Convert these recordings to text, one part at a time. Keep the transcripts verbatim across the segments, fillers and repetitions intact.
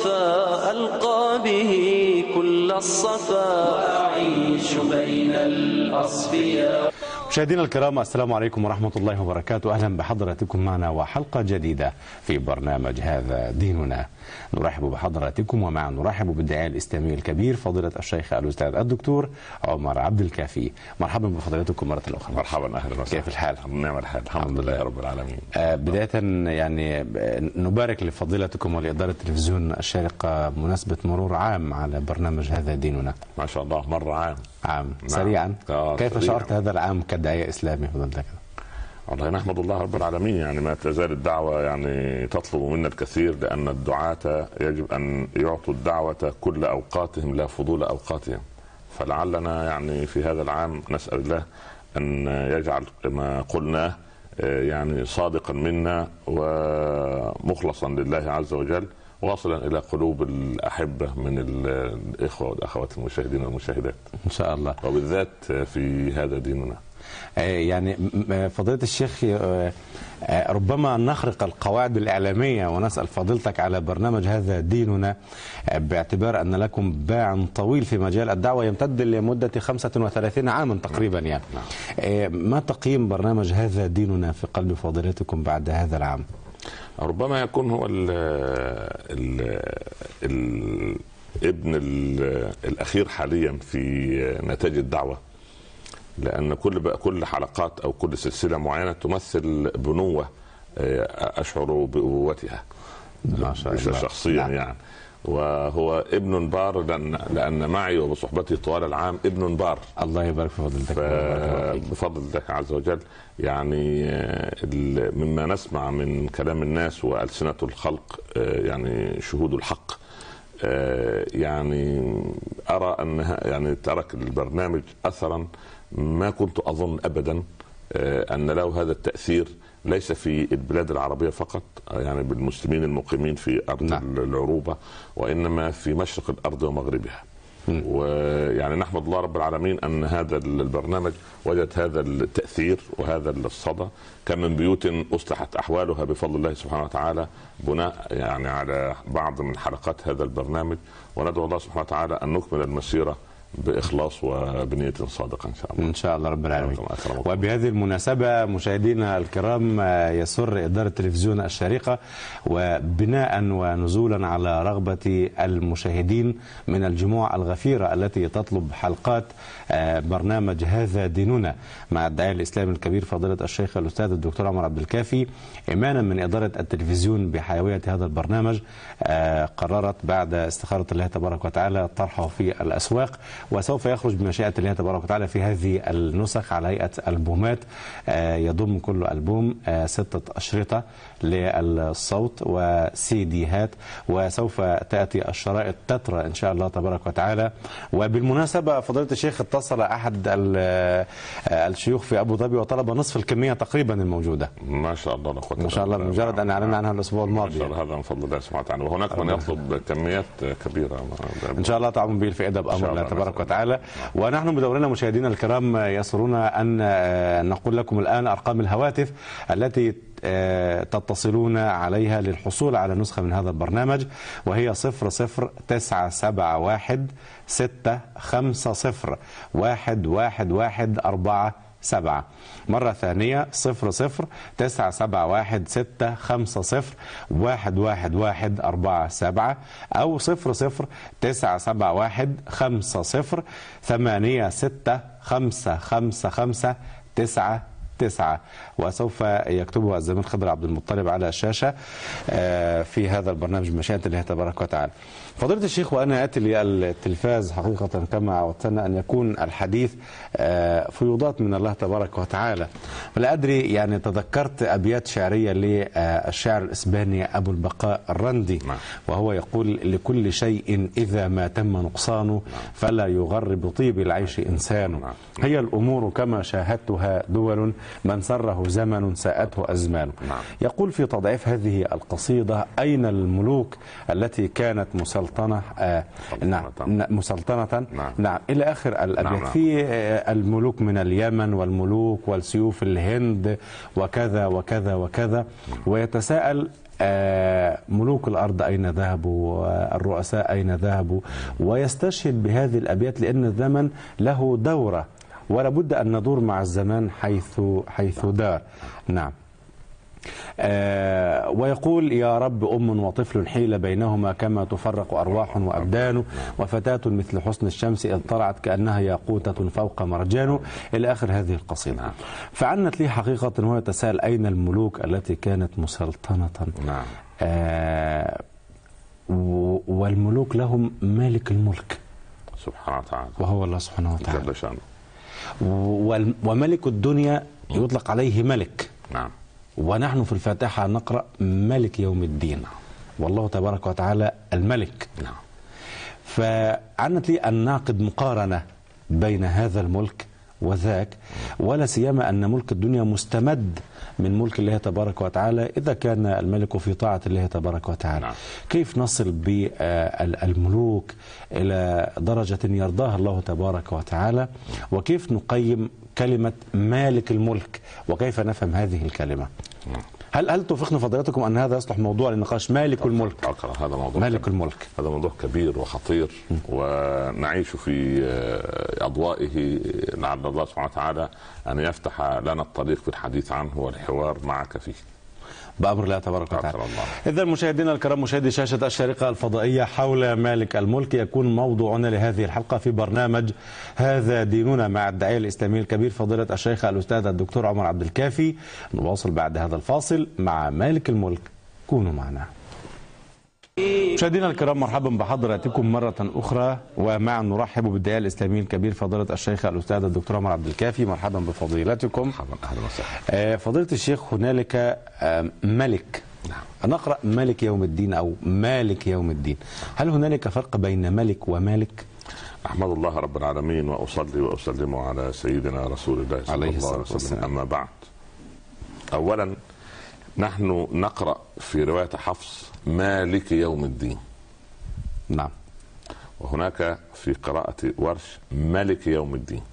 المصطفى ألقى به كل الصفا وأعيش بين الأصفياء. مشاهدينا الكرام، السلام عليكم ورحمة الله وبركاته. أهلا بحضراتكم معنا وحلقة جديدة في برنامج هذا ديننا. نرحب بحضراتكم ومع نرحب بالداعية الإسلامي الكبير فضيلة الشيخ الأستاذ الدكتور عمر عبد الكافي. مرحبا بفضيلتكم مرة أخرى. مرحبا، أهلا وسهلا. كيف الحال؟ نعم الحال، الحمد لله رب العالمين. آه بداية يعني نبارك لفضيلتكم ولإدارة تلفزيون الشارقة بمناسبة مرور عام على برنامج هذا ديننا. ما شاء الله، مر عام عام نعم. سريعا. آه كيف سريعا. شعرت هذا العام كداعية إسلامي فضيلتك؟ والله نحمد الله رب العالمين، يعني ما تزال الدعوة يعني تطلب منا الكثير، لأن الدعاة يجب أن يعطوا الدعوة كل أوقاتهم لا فضول أوقاتهم. فلعلنا يعني في هذا العام نسأل الله أن يجعل ما قلناه يعني صادقا منا ومخلصا لله عز وجل، واصلا الى قلوب الاحبه من الاخوه والاخوات المشاهدين والمشاهدات ان شاء الله، وبالذات في هذا ديننا. يعني فضيلة الشيخ، ربما نخرق القواعد الإعلامية ونسأل فضيلتك على برنامج هذا ديننا، باعتبار أن لكم باع طويل في مجال الدعوة يمتد لمدة خمسة وثلاثين عاما تقريبا. يعني ما تقييم برنامج هذا ديننا في قلب فضيلتكم بعد هذا العام؟ ربما يكون هو ال ال ال ابن الأخير حاليا في نتاج الدعوة، لأن كل كل حلقات أو كل سلسلة معينة تمثل بنوة أشعر بأبوتها شخصيا. نعم. يعني وهو ابن بار، لأن, لأن معي وبصحبتي طوال العام ابن بار. الله يبارك في فضلتك. بفضل الله عز وجل، يعني مما نسمع من كلام الناس وألسنة الخلق يعني شهود الحق. يعني أرى أن يعني ترك البرنامج أثرا ما كنت أظن أبدا أن له هذا التأثير، ليس في البلاد العربية فقط، يعني بالمسلمين المقيمين في أرض نعم. العروبة، وإنما في مشرق الأرض ومغربها. ويعني نحمد الله رب العالمين أن هذا البرنامج وجد هذا التأثير وهذا الصدى. كان من بيوت أصلحت أحوالها بفضل الله سبحانه وتعالى بناء يعني على بعض من حلقات هذا البرنامج، وندعو الله سبحانه وتعالى أن نكمل المسيرة بإخلاص وبنية صادقة إن شاء الله. إن شاء الله رب العالمين. وبهذه المناسبة مشاهدينا الكرام، يسر إدارة تلفزيون الشارقة وبناء ونزولا على رغبة المشاهدين من الجموع الغفيرة التي تطلب حلقات برنامج هذا ديننا مع الداعية الإسلامي الكبير فضيلة الشيخ الأستاذ الدكتور عمر عبد الكافي، إيمانا من إدارة التلفزيون بحيوية هذا البرنامج، قررت بعد استخارة الله تبارك وتعالى طرحه في الأسواق، وسوف يخرج بمشيئة الله تبارك وتعالى في هذه النسخ على هيئة ألبومات، يضم كل ألبوم ستة أشرطة للصوت وسيديهات، وسوف تأتي الشرائط تترى إن شاء الله تبارك وتعالى. وبالمناسبة فضيلة الشيخ اتصل أحد الشيوخ في أبو ظبي وطلب نصف الكمية تقريبا الموجودة. ما شاء الله، ما شاء الله، بمجرد أن أعلنا عنها الأسبوع الماضي. ما شاء الله، هذا من فضل الله سبحانه وتعالى، وهناك من يطلب كميات كبيرة إن شاء الله تعمل به الفائدة بأمر الله تبارك وتعالى. ونحن بدورنا مشاهدينا الكرام يسرنا أن نقول لكم الآن أرقام الهواتف التي تتصلون عليها للحصول على نسخة من هذا البرنامج، وهي صفر صفر تسعة سبعة واحد ستة خمسة صفر واحد واحد واحد أربعة سبعة. مرة ثانية صفر صفر تسعة سبعة واحد ستة خمسة صفر واحد واحد واحد أربعة سبعة، أو صفر صفر تسعة سبعة واحد خمسة صفر ثمانية ستة خمسة خمسة خمسة تسعة تسعة. وسوف يكتبها الزميل خضر عبد المطلب على الشاشة في هذا البرنامج بمشيئة الله تبارك وتعالى. فضيلة الشيخ، وأنا آتي للتلفاز حقيقة كما عودتنا أن يكون الحديث فيوضات من الله تبارك وتعالى، ولا أدري يعني تذكرت أبيات شعرية للشاعر الإسباني أبو البقاء الرندي، وهو يقول: لكل شيء إذا ما تم نقصانه فلا يغر بطيب العيش إنسان، هي الأمور كما شاهدتها دول من سره زمن ساءته أزمان. يقول في تضعيف هذه القصيدة: أين الملوك التي كانت مسلطنة آه نعم مسلطنة نعم, نعم إلى آخر الأبيات. في آه الملوك من اليمن والملوك والسيوف الهند وكذا وكذا وكذا، ويتساءل ملوك الأرض أين ذهبوا، الرؤساء أين ذهبوا، ويستشهد بهذه الأبيات لأن الزمن له دورة ولا بد أن ندور مع الزمان حيث حيث دار. نعم. آه ويقول: يا رب أم وطفل حيل بينهما كما تفرق أرواح وأبدان، وفتاة مثل حسن الشمس إذ طلعت كأنها ياقوتة فوق مرجان، إلى آخر هذه القصيدة. فعنت لي حقيقة وهو يتساءل: أين الملوك التي كانت مسلطنة؟ نعم. آه والملوك لهم مالك الملك سبحانه وتعالى، وهو الله سبحانه وتعالى جل شأنه. وملك الدنيا يطلق عليه ملك. نعم. ونحن في الفاتحة نقرأ ملك يوم الدين، والله تبارك وتعالى الملك. نعم. فعنت لي أن نعقد مقارنة بين هذا الملك وذاك، ولا سيما أن ملك الدنيا مستمد من ملك الله تبارك وتعالى إذا كان الملك في طاعة الله تبارك وتعالى. نعم. كيف نصل بالملوك إلى درجة يرضاها الله تبارك وتعالى، وكيف نقيم كلمة مالك الملك، وكيف نفهم هذه الكلمة؟ نعم. هل هل توافقنا فضيلتكم أن هذا يصلح موضوع للنقاش؟ مالك الملك. هذا موضوع مالك الملك هذا موضوع كبير وخطير، م. ونعيش في أضوائه. لعل الله سبحانه وتعالى أن يفتح لنا الطريق في الحديث عنه والحوار معك فيه بأمر الله تبارك وتعالى. إذا مشاهدينا الكرام، مشاهدي شاشة الشارقة الفضائية، حول مالك الملك يكون موضوعنا لهذه الحلقة في برنامج هذا ديننا مع الداعية الإسلامي الكبير فضيلة الشيخ الأستاذ الدكتور عمر عبد الكافي. نواصل بعد هذا الفاصل مع مالك الملك، كونوا معنا. مشاهدينا الكرام، مرحبا بحضراتكم مرة أخرى، ومعا نرحب بالداعية الإسلامي الكبير فضيلة الشيخ الأستاذ الدكتور عمر عبد الكافي. مرحبا بفضيلتكم. مرحبا، أهلا وسهلا. فضيلة الشيخ، هنالك ملك. نعم. نقرأ ملك يوم الدين أو مالك يوم الدين، هل هنالك فرق بين ملك ومالك؟ أحمد الله رب العالمين، وأصلي وأسلم على سيدنا رسول الله صلى الله عليه وسلم. أما بعد، أولا نحن نقرأ في رواية حفص مالك يوم الدين. نعم. وهناك في قراءة ورش ملك يوم الدين.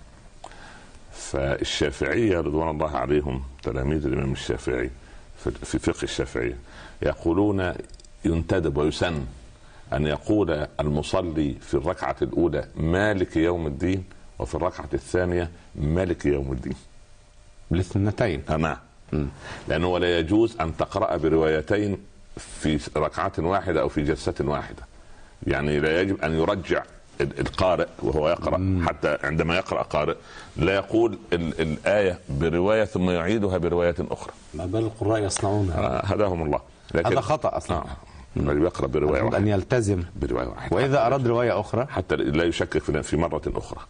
فالشافعية رضوان الله عليهم تلاميذ الإمام الشافعي في فقه الشافعية يقولون ينتدب ويسن أن يقول المصلي في الركعة الأولى مالك يوم الدين، وفي الركعة الثانية مالك يوم الدين، بالاثنتين. نعم. لأنه لا يجوز أن تقرأ بروايتين في ركعة واحدة أو في جلسة واحدة. يعني لا يجب أن يرجع القارئ وهو يقرأ. مم. حتى عندما يقرأ قارئ لا يقول ال الآية برواية ثم يعيدها برواية أخرى. ما بال القراء يصنعون هذا. هداهم الله. هذا خطأ أصلا. آه. الذي يقرأ برواية واحدة أن يلتزم برواية واحدة، وإذا أراد رواية أخرى حتى لا يشكك في مرة أخرى.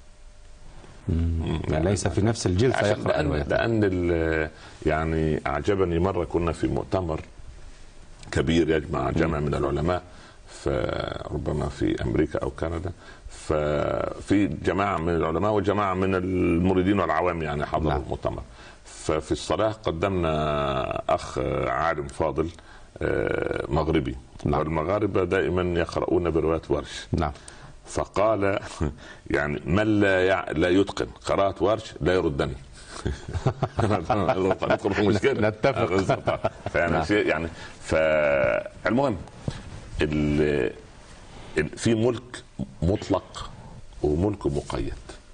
يعني ليس في نفس الجلسة يقرأ لأن, لأن يعني أعجبني مرة كنا في مؤتمر كبير يجمع جمع من العلماء، فربما في أمريكا أو كندا، ففي جماعة من العلماء وجماعة من المريدين والعوام يعني حضروا نعم. المؤتمر. ففي الصلاة قدمنا أخ عالم فاضل مغربي. نعم. والمغاربة دائما يقرؤون برواية ورش. نعم. فقال يعني من لا يع... لا يتقن قراءة ورش لا يردني. نتفق. فيعني شيء يعني فالمهم ال... ال... في ملك مطلق وملك مقيد.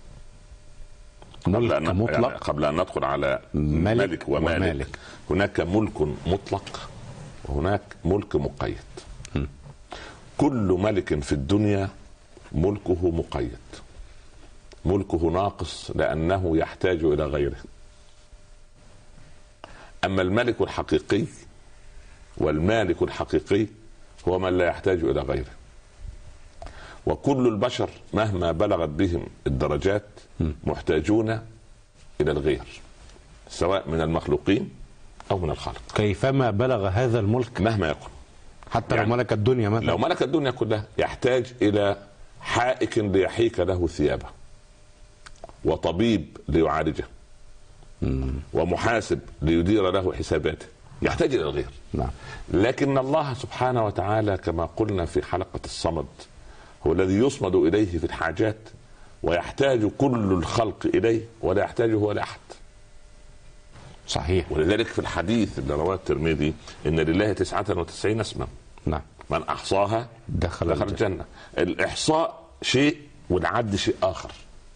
ملك قبل أن... مطلق يعني قبل أن ندخل على ملك, ملك ومالك. ومالك هناك ملك مطلق وهناك ملك مقيد. م. كل ملك في الدنيا ملكه مقيد، ملكه ناقص لأنه يحتاج إلى غيره. أما الملك الحقيقي والمالك الحقيقي هو من لا يحتاج إلى غيره. وكل البشر مهما بلغت بهم الدرجات محتاجون إلى الغير، سواء من المخلوقين أو من الخالق. كيفما بلغ هذا الملك مهما يكن، حتى يعني لو ملك الدنيا مثلا، لو ملك الدنيا كلها يحتاج إلى حائك ليحيك له ثيابه، وطبيب ليعالجه، ومحاسب ليدير له حساباته، يحتاج الى الغير. نعم. لكن الله سبحانه وتعالى كما قلنا في حلقة الصمد هو الذي يصمد اليه في الحاجات، ويحتاج كل الخلق اليه ولا يحتاجه ولا احد. صحيح. ولذلك في الحديث اللي رواه الترمذي ان لله تسعة وتسعين اسما، نعم، من احصاها دخل, دخل الجنة. الاحصاء شيء والعد شيء اخر.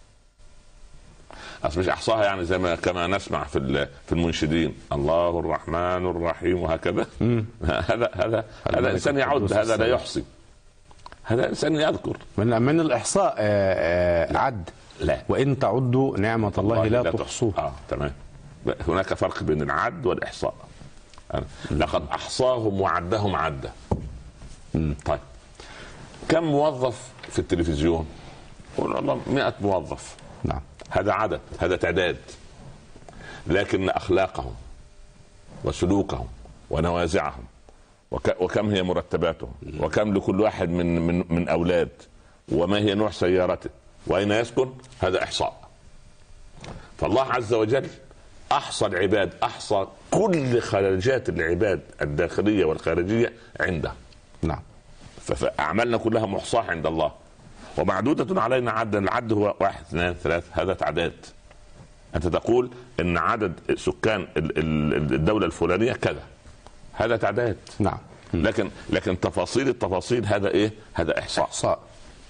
اصل مش احصاها يعني زي ما كما نسمع في في المنشدين الله الرحمن الرحيم وهكذا. هذا هذا هذا انسان يعد، هذا لا يحصي، هذا انسان يذكر. من من الاحصاء آآ آآ عد. لا، وان تعدوا نعمة الله لا, لا تحصوها. اه تمام. هناك فرق بين العد والاحصاء. لقد احصاهم وعدهم عدا. طيب كم موظف في التلفزيون؟ والله مئة موظف. نعم. هذا عدد، هذا تعداد. لكن اخلاقهم وسلوكهم ونوازعهم وكم هي مرتباتهم وكم لكل واحد من من من اولاد وما هي نوع سيارته واين يسكن، هذا احصاء. فالله عز وجل احصى العباد، احصى كل خارجات العباد الداخليه والخارجيه عنده. نعم. فاعمالنا كلها محصاه عند الله ومعدودة علينا عدا. العد هو واحد اثنان ثلاث، هذا تعداد. انت تقول ان عدد سكان الدولة الفلانية كذا، هذا تعداد. نعم. لكن لكن تفاصيل التفاصيل هذا ايه؟ هذا احصاء. احصاء.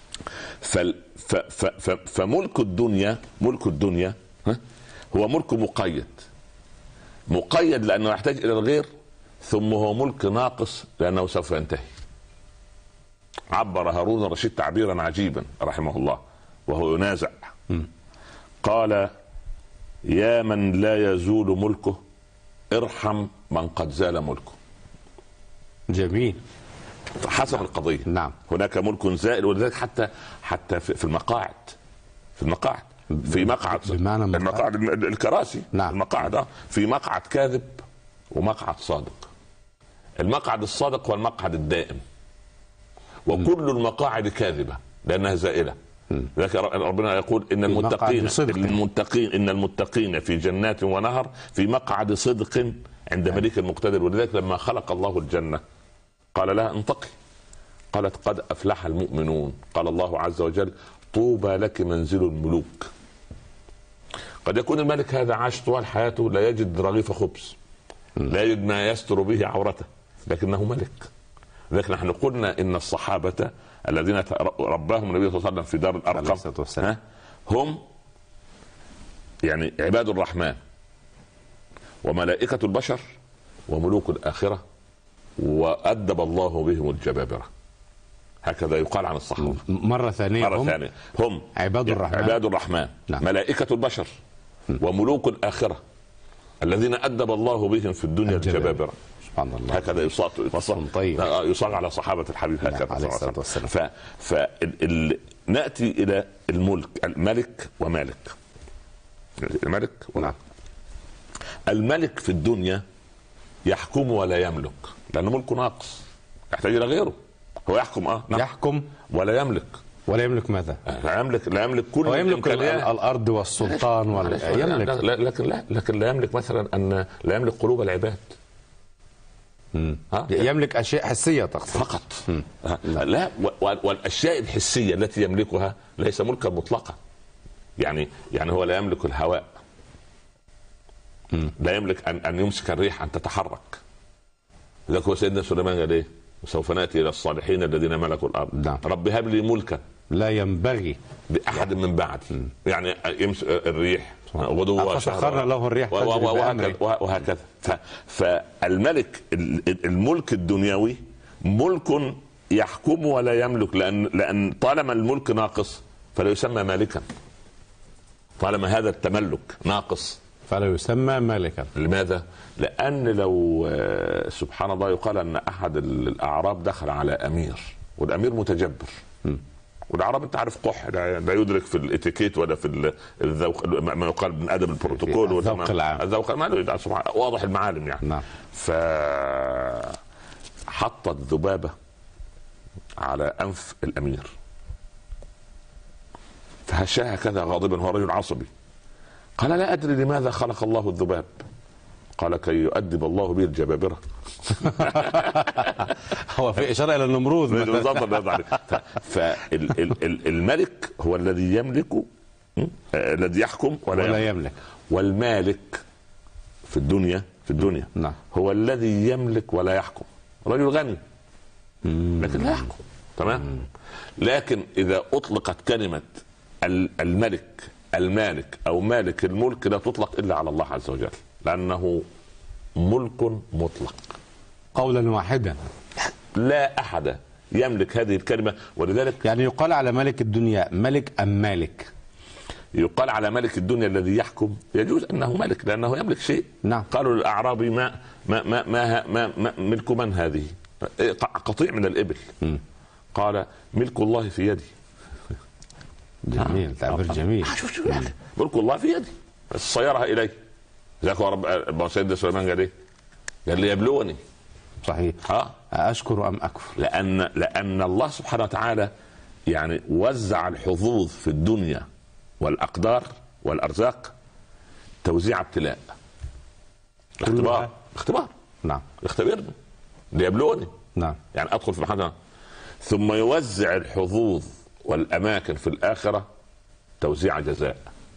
فملك الدنيا، ملك الدنيا هو ملك مقيد. مقيد لانه يحتاج الى الغير، ثم هو ملك ناقص لانه سوف ينتهي. عبر هارون الرشيد تعبيرا عجيبا رحمه الله وهو ينازع. م. قال يا من لا يزول ملكه ارحم من قد زال ملكه. جميل. حسب القضية. نعم. هناك ملك زائل، ولذلك حتى حتى في المقاعد، في المقاعد في مقعد، بمعنى المقاعد الكراسي. نعم. المقاعد في مقعد كاذب ومقعد صادق. المقعد الصادق هو المقعد الدائم، وكل المقاعد كاذبة لأنها زائلة. لكن ربنا يقول إن المتقين المتقين إن المتقين في جنات ونهر في مقعد صدق عند مليك المقتدر. ولذلك لما خلق الله الجنة قال لها انطقي، قالت قد أفلح المؤمنون. قال الله عز وجل طوبى لك منزل الملوك. قد يكون الملك هذا عاش طوال حياته لا يجد رغيف خبز، لا يجد ما يستر به عورته، لكنه ملك. لكن نحن قلنا ان الصحابه الذين رباهم النبي صلى الله عليه وسلم في دار الارقم هم يعني عباد الرحمن وملائكه البشر وملوك الاخره، وادب الله بهم الجبابره. هكذا يقال عن الصحابه. مره ثانيه مره هم ثانيه هم عباد الرحمن عباد الرحمن نعم. ملائكه البشر وملوك الاخره الذين ادب الله بهم في الدنيا الجبابره. سبحان الله. هكذا يصاغ طيب. يصاغ على صحابة الحبيب هكذا عليه الصلاة والسلام. ف... ف... ال... نأتي إلى الملك، الملك ومالك. الملك نعم. الملك في الدنيا يحكم ولا يملك لأنه ملك ناقص، يحتاج إلى غيره. هو يحكم اه نعم. يحكم ولا يملك. ولا يملك ماذا؟ لا يملك لا يملك كل هو يملك الأرض والسلطان ولا يملك. لا لكن لا لكن لا يملك مثلا أن لا يملك قلوب العباد. يملك اشياء حسيه تقصد فقط. لا، والاشياء الحسيه التي يملكها ليس ملكا مطلقا. يعني يعني هو لا يملك الهواء، لا يملك ان ان يمسك الريح ان تتحرك. لذلك هو سيدنا سليمان قال ايه؟ سوف ناتي الى الصالحين الذين ملكوا الارض. نعم. رب هب لي ملكا لا ينبغي لاحد من بعد. يعني يمسك الريح غدوة فسخرنا له الريح وهكذا, وهكذا. فالملك الملك الدنيوي ملك يحكم ولا يملك، لأن لأن طالما الملك ناقص فلا يسمى مالكا. طالما هذا التملك ناقص فلا يسمى مالكا. لماذا؟ لأن لو سبحان الله يقال أن أحد الأعراب دخل على أمير والأمير متجبر، والعرب انت عارف قح لا يدرك في الاتيكيت ولا في الذوق ما يقال من ادب البروتوكول الذوق العام، الذوق ما واضح المعالم يعني. نعم. فحطت ذبابه على انف الامير فهشاها كذا غاضبا، هو رجل عصبي، قال لا أدري لماذا خلق الله الذباب. قال كي يؤدب الله به الجبابرة. هو في إشارة إلى النمروذ. فالملك هو الذي يملك، الذي يحكم ولا, ولا يملك. والمالك في الدنيا في الدنيا نعم. هو الذي يملك ولا يحكم. رجل غني لكن لا يحكم. تمام. لكن إذا أطلقت كلمة الملك المالك أو مالك الملك لا تطلق إلا على الله عز وجل، لأنه ملك مطلق قولا واحدا، لا أحد يملك هذه الكلمة. ولذلك يعني يقال على ملك الدنيا ملك أم مالك؟ يقال على ملك الدنيا الذي يحكم، يجوز أنه ملك لأنه يملك شيء. نعم. قالوا للأعرابي ما ما ما ما, ما, ما ملك من هذه؟ قطيع من الإبل. م. قال ملك الله في يدي. جميل، تعبير جميل. شوف شوف يعني ملك الله في يدي بس صيرها إلي. ذاك رب سيدنا سليمان قال إيه؟ قال لي يبلوني. صحيح. ها أشكر أم أكفر؟ لأن لأن الله سبحانه وتعالى يعني وزع الحظوظ في الدنيا والأقدار والأرزاق توزيع ابتلاء، اختبار اختبار. نعم. يختبرني ليبلوني. نعم. يعني أدخل في محل ثم يوزع الحظوظ والأماكن في الآخرة توزيع جزاء.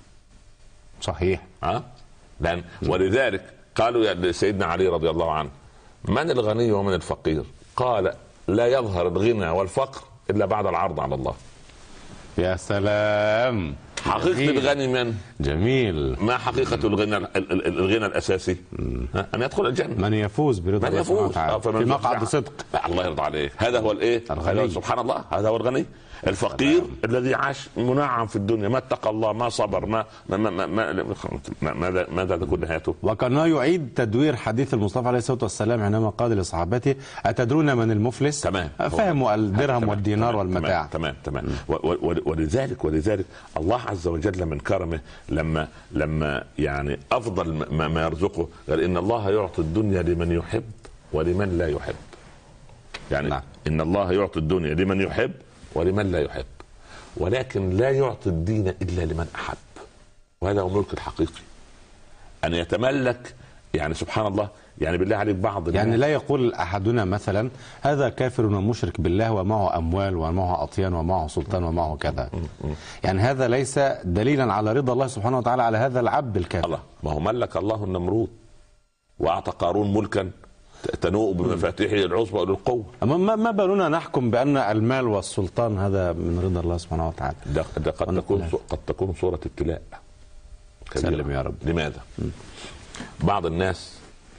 صحيح. ها لأن ولذلك قالوا لسيدنا علي رضي الله عنه من الغني ومن الفقير؟ قال لا يظهر الغنى والفقر إلا بعد العرض على الله. يا سلام. حقيقة جميل. الغني من؟ جميل. ما حقيقة الغنى الغنى الأساسي؟ أن يدخل الجنة. من يفوز برضا الله سبحانه وتعالى في مقعد صدق. الله يرضى عليك. هذا هو الإيه؟ سبحان الله. هذا هو الغني. الفقير الذي عاش منعم في الدنيا، ما اتقى الله، ما صبر، ما ما ما ما ماذا ماذا تكون نهايته؟ وكان يعيد تدوير حديث المصطفى عليه الصلاه والسلام عندما قال لصحابته أتدرون من المفلس؟ تمام. فهموا الدرهم تمام. والدينار تمام. والمتاع. تمام تمام, تمام. ولذلك ولذلك الله عز وجل من كرمه لما لما يعني افضل ما, ما يرزقه قال ان الله يعطي الدنيا لمن يحب ولمن لا يحب. يعني نعم. ان الله يعطي الدنيا لمن يحب ولمن لا يحب، ولكن لا يعطي الدين إلا لمن أحب. وهذا هو الملك الحقيقي، أن يتملك. يعني سبحان الله، يعني بالله عليك بعض يعني لا يقول أحدنا مثلا هذا كافر ومشرك بالله ومعه أموال ومعه أطيان ومعه سلطان ومعه كذا. يعني هذا ليس دليلا على رضا الله سبحانه وتعالى على هذا العبد الكافر. الله ما هو ملك الله النمرود وأعطى قارون ملكا تنوء بمفاتيحه العصبة للقوة. ما ما بالنا نحكم بأن المال والسلطان هذا من رضا الله سبحانه وتعالى؟ ده, ده قد تكون قد تكون صورة ابتلاء. سلم يا رب. لماذا؟ م. بعض الناس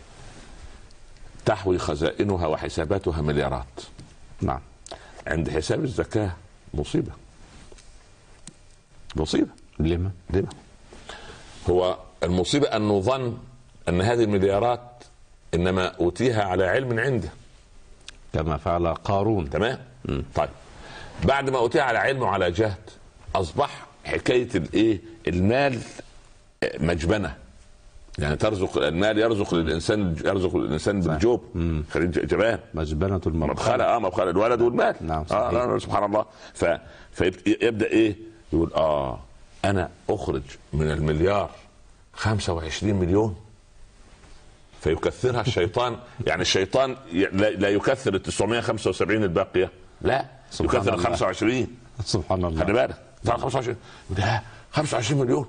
تحوي خزائنها وحساباتها مليارات. نعم. عند حساب الزكاة مصيبة. مصيبة. لما؟ لما؟ هو المصيبة أنه ظن أن هذه المليارات إنما أوتيها على علم عنده كما فعل قارون. تمام. م. طيب بعد ما أوتيها على علم وعلى جهد أصبح حكاية الإيه المال مجبنة. يعني ترزق المال يرزق للإنسان يرزق للإنسان بالجوب خليج جبان مجبنة المبخلة. اه مبخلة الولد والمال. نعم آه سبحان الله. ف... فيبدأ إيه يقول آه أنا أخرج من المليار خمسة وعشرين مليون فيكثرها الشيطان. يعني الشيطان لا يكثر ال تسعمائة وخمسة وسبعين الباقية، لا يكثر ال خمسة وعشرين. سبحان الله. خلي بالك خمسة وعشرين ده خمسة وعشرين مليون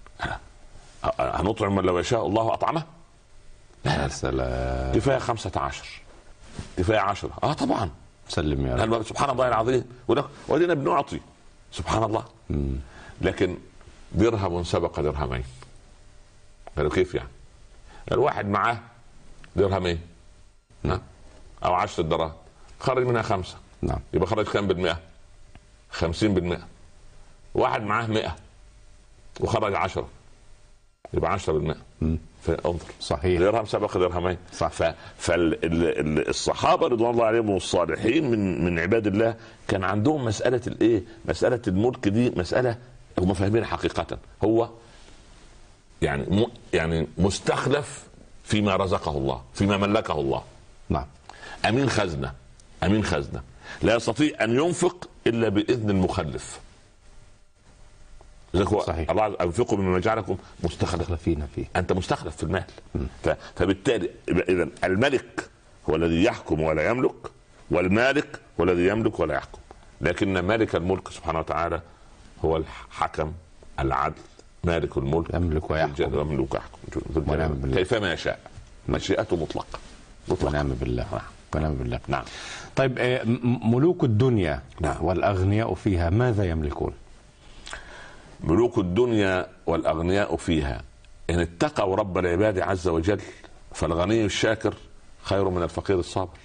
هنطعم من لو يشاء الله أطعمه؟ لا سلام. كفاية خمسة عشر كفاية عشرة. اه طبعا. سلم يا رب. سبحان الله العظيم. ودينا بنعطي سبحان الله. مم. لكن درهم سبق درهمين. قالوا كيف يعني؟ الواحد معاه درهمين نعم او عشرة دراهم خرج منها خمسة. نعم. يبقى خرج كم بالمئة؟ خمسين بالمئة. واحد معاه مئة وخرج عشرة يبقى عشرة بالمئة. فانظر صحيح. درهم سبق درهمين. صح. فالصحابة رضوان الله عليهم والصالحين من من عباد الله كان عندهم مسألة الايه مسألة الملك دي مسألة هم فاهمين حقيقة. هو يعني م... يعني مستخلف فيما رزقه الله فيما ملكه الله. نعم. امين خزنه امين خزنه لا يستطيع ان ينفق الا باذن المخلف. صحيح. الله انفقوا مما جعلكم مستخلفين فيه، انت مستخلف في المال. ف... فبالتالي اذا الملك هو الذي يحكم ولا يملك، والمالك هو الذي يملك ولا يحكم. لكن مالك الملك سبحانه وتعالى هو الحكم العدل، مالك الملك يملك ويحكم، يملك ويحكم كيفما يشاء، مشيئته مطلقه. ونعم بالله، ونعم بالله. نعم. طيب ملوك الدنيا نعم. والأغنياء فيها ماذا يملكون؟ ملوك الدنيا والأغنياء فيها إن اتقوا رب العباد عز وجل فالغني الشاكر خير من الفقير الصابر.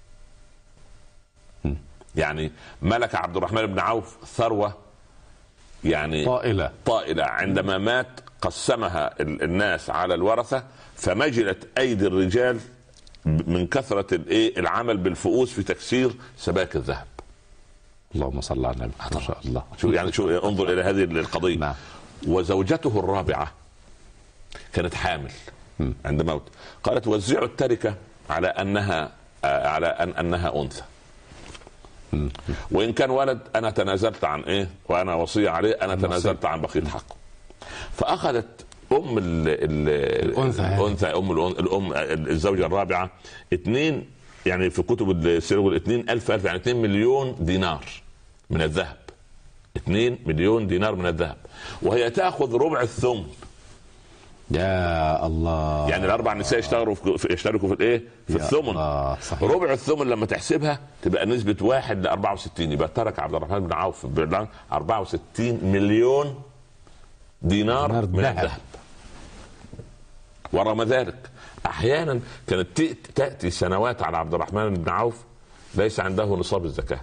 م. يعني ملك عبد الرحمن بن عوف ثروة يعني طائلة طائلة عندما مات قسمها الناس على الورثة فمجلت أيدي الرجال من كثرة الايه العمل بالفؤوس في تكسير سباك الذهب. اللهم صل على النبي. ما شاء الله. شو يعني شو انظر الى هذه القضيه. نعم. وزوجته الرابعه كانت حامل م. عند موت، قالت وزعوا التركه على انها على ان انها انثى، م. وان كان ولد انا تنازلت عن ايه وانا وصيه عليه، انا تنازلت عن بقيه حقه. فاخذت ام ال ال الانثى الانثى ام الام الزوجه الرابعه اثنين، يعني في كتب السير اثنين الف الف يعني اثنين مليون دينار من الذهب، اثنين مليون دينار من الذهب، وهي تاخذ ربع الثمن. يا الله. يعني الاربع نساء يشتغلوا في يشتركوا في الايه في الثمن. ربع الثمن لما تحسبها تبقى نسبه واحد ل أربعة وستين، يبقى ترك عبد الرحمن بن عوف أربعة وستين مليون دينار, دينار من الذهب. ورغم ذلك احيانا كانت تاتي سنوات على عبد الرحمن بن عوف ليس عنده نصاب الزكاه،